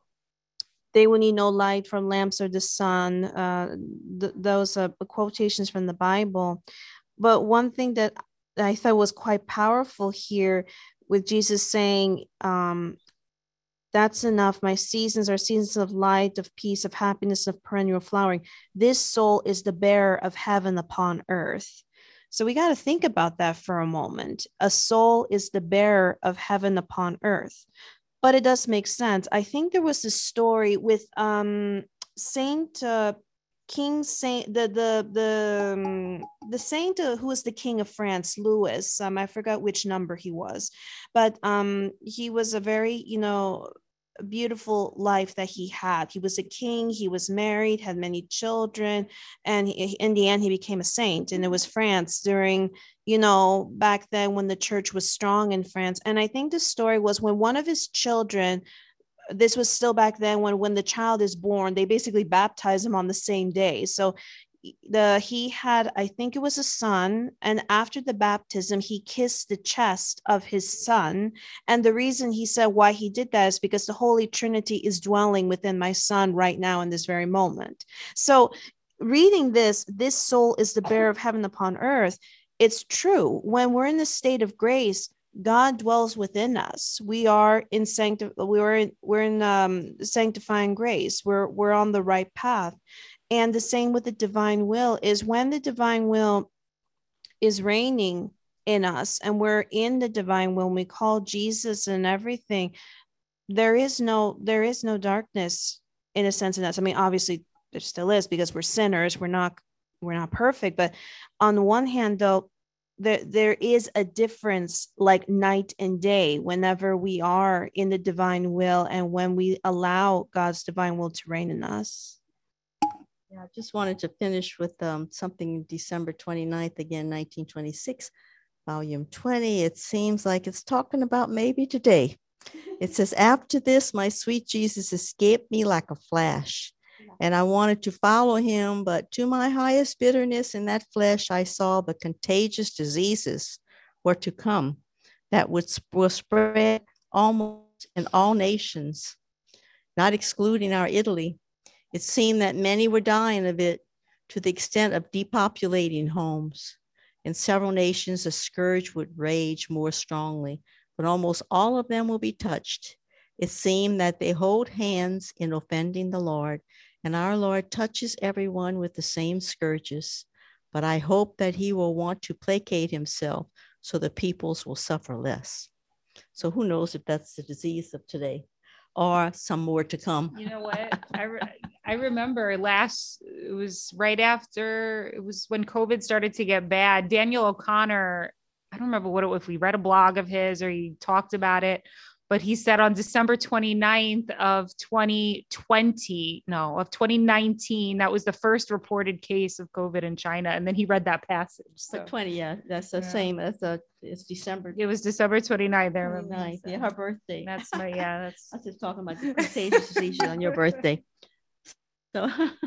they will need no light from lamps or the sun. Uh, th- those are quotations from the Bible. But one thing that I thought was quite powerful here with Jesus saying, um, that's enough. My seasons are seasons of light, of peace, of happiness, of perennial flowering. This soul is the bearer of heaven upon earth. So we got to think about that for a moment. A soul is the bearer of heaven upon earth. But it does make sense. I think there was this story with um, Saint uh, King Saint the the the um, the saint uh, who was the king of France, Louis. Um, I forgot which number he was, but um, he was a very you know beautiful life that he had. He was a king. He was married, had many children, and he, in the end, he became a saint. And it was France during you know back then when the church was strong in France. And I think the story was when one of his children. This was still back then when when the child is born, they basically baptize him on the same day. So the he had, I think it was a son, and after the baptism, he kissed the chest of his son. And the reason he said why he did that is because the Holy Trinity is dwelling within my son right now in this very moment. So reading this, this soul is the bearer of heaven upon earth. It's true. When we're in the state of grace, God dwells within us. We are in sancti- we are in, we're in um, sanctifying grace. We're we're on the right path. And the same with the divine will is when the divine will is reigning in us and we're in the divine will, and we call Jesus and everything, there is no there is no darkness in a sense in us. I mean, obviously there still is because we're sinners. We're not we're not perfect. But on the one hand, though, There, there is a difference like night and day whenever we are in the divine will and when we allow God's divine will to reign in us. Yeah, I just wanted to finish with um, something December twenty-ninth, again, nineteen twenty-six, volume twenty. It seems like it's talking about maybe today. It says, after this, my sweet Jesus escaped me like a flash. And I wanted to follow him, but to my highest bitterness in that flesh, I saw the contagious diseases were to come that would will spread almost in all nations, not excluding our Italy. It seemed that many were dying of it to the extent of depopulating homes. In several nations, the scourge would rage more strongly, but almost all of them will be touched. It seemed that they hold hands in offending the Lord. And our Lord touches everyone with the same scourges, but I hope that he will want to placate himself so the peoples will suffer less. So who knows if that's the disease of today or some more to come. You know what? I, re- I remember last, it was right after, it was when COVID started to get bad. Daniel O'Connor, I don't remember what it was, if we read a blog of his or he talked about it, but he said on December twenty-ninth of twenty twenty, no, of twenty nineteen, that was the first reported case of COVID in China. And then he read that passage. So But twenty, yeah, that's the Yeah. same as the, it's December it was December twenty-ninth. I remember. twenty-ninth, yeah, her birthday. That's my, yeah, that's, I was just talking about the contagious diseases on your birthday. So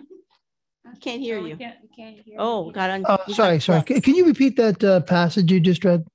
I can't hear No, we you. can't, we can't hear Oh, you. got on. Oh, sorry, sorry. Can, can you repeat that uh, passage you just read?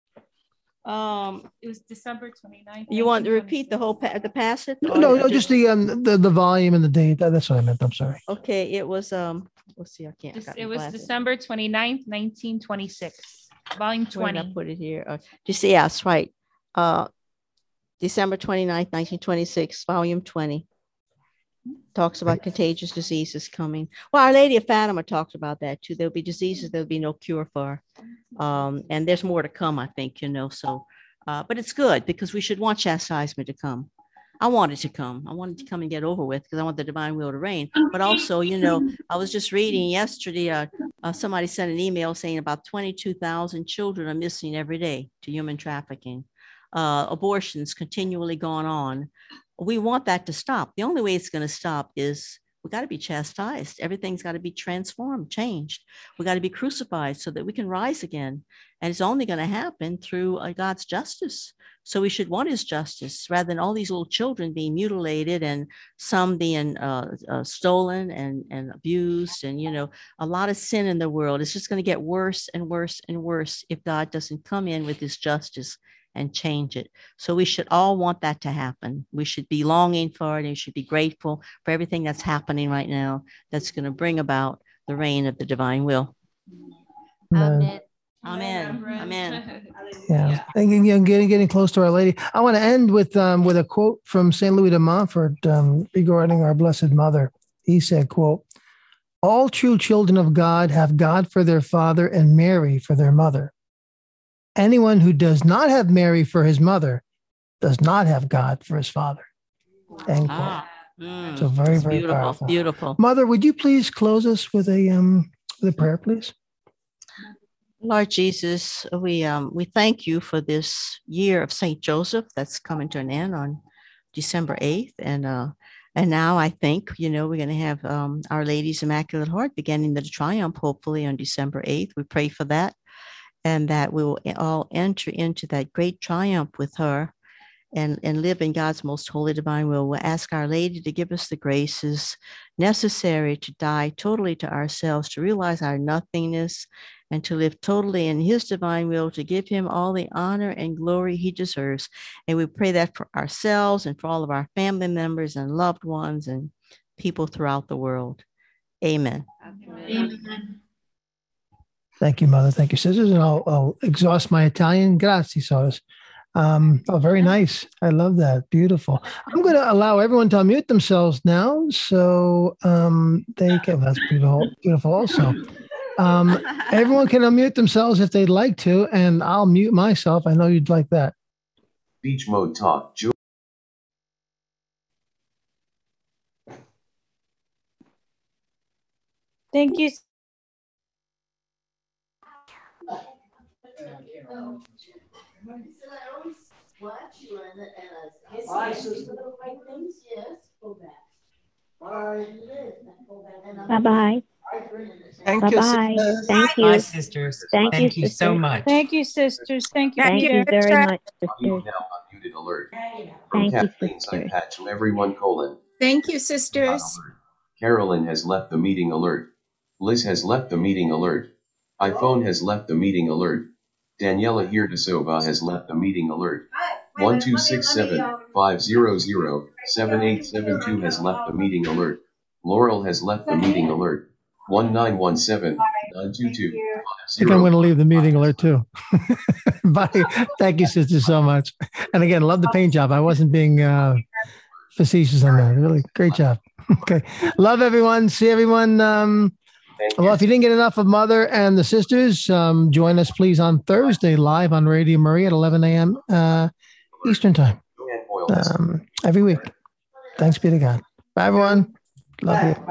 Um, It was December twenty-ninth. you want to repeat the whole pa- the passage? No, or no, no, just the um the, the volume and the date. That- That's what I meant. I'm sorry. Okay, it was um. Let's see, I can't. I This- got It my was glasses. December twenty-ninth, nineteen twenty-six, volume Where did I twenty. put it here? Uh, just yeah, that's right. Uh, December twenty-ninth, nineteen twenty-six, volume twenty. Talks about contagious diseases coming. Well, Our Lady of Fatima talks about that too. There'll be diseases there'll be no cure for. Um, and there's more to come, I think, you know, so, uh, but it's good because we should want chastisement to come. I want it to come. I want it to come and get over with because I want the divine will to reign. But also, you know, I was just reading yesterday, uh, Uh, somebody sent an email saying about twenty-two thousand children are missing every day to human trafficking. Uh, abortions continually going on. We want that to stop. The only way it's going to stop is we got to be chastised. Everything's got to be transformed, changed. We got to be crucified so that we can rise again. And it's only going to happen through uh, God's justice. So we should want his justice rather than all these little children being mutilated and some being uh, uh, stolen and, and abused. And, you know, a lot of sin in the world. It's just going to get worse and worse and worse if God doesn't come in with his justice and change it. So we should all want that to happen. We should be longing for it and should be grateful for everything that's happening right now that's going to bring about the reign of the divine will. Amen. Amen. Amen. Yeah, and again, getting getting close to Our Lady. I want to end with um, with a quote from Saint Louis de Montfort um, regarding our Blessed Mother. He said, "Quote: All true children of God have God for their father and Mary for their mother. Anyone who does not have Mary for his mother does not have God for his father." End quote. Ah, mm, so very very beautiful. powerful. Beautiful. Mother, would you please close us with a um with a prayer, please? Lord Jesus, we um we thank you for this year of Saint Joseph that's coming to an end on December eighth, and uh and now I think you know we're going to have um Our Lady's Immaculate Heart beginning the triumph hopefully on December eighth. We pray for that, and that we will all enter into that great triumph with her, and and live in God's most holy divine will. We'll ask Our Lady to give us the graces necessary to die totally to ourselves, to realize our nothingness, and to live totally in his divine will, to give him all the honor and glory he deserves. And we pray that for ourselves and for all of our family members and loved ones and people throughout the world. Amen. Amen. Thank you, Mother. Thank you, sisters. And I'll, I'll exhaust my Italian. Grazie, sirs. Um, oh, very nice. I love that. Beautiful. I'm going to allow everyone to unmute themselves now, so um, they can. That's beautiful. Beautiful. Also, um, everyone can unmute themselves if they'd like to, and I'll mute myself. I know you'd like that. Beach mode talk. Ju- Thank you. Bye-bye. Thank Bye-bye. you, Sisters. Thank you. Bye, sisters. Thank, Thank you, you so sisters. much. Thank you, sisters. Thank you, Thank Peter. you very much, Audio sisters. now unmuted alert. From Thank you, Kathleen sisters. Sipatch to everyone colon. Thank you, Not sisters. alert. Carolyn has left the meeting alert. Liz has left the meeting alert. iPhone has left the meeting alert. Daniela Hirdasova has left the meeting alert. one two six seven, five zero zero, seven eight seven two has left the meeting alert. Laurel has left the meeting alert. one nine one seven, nine two two, I think I'm going to leave the meeting alert too. Bye. Thank you, sisters, so much. And again, love the paint job. I wasn't being uh, facetious on that. Really great job. Okay. Love everyone. See everyone. Um, well, if you didn't get enough of Mother and the sisters, um, join us, please, on Thursday live on Radio Maria at eleven a.m. Uh, Eastern Time um, every week. Thanks be to God. Bye, everyone. Love you.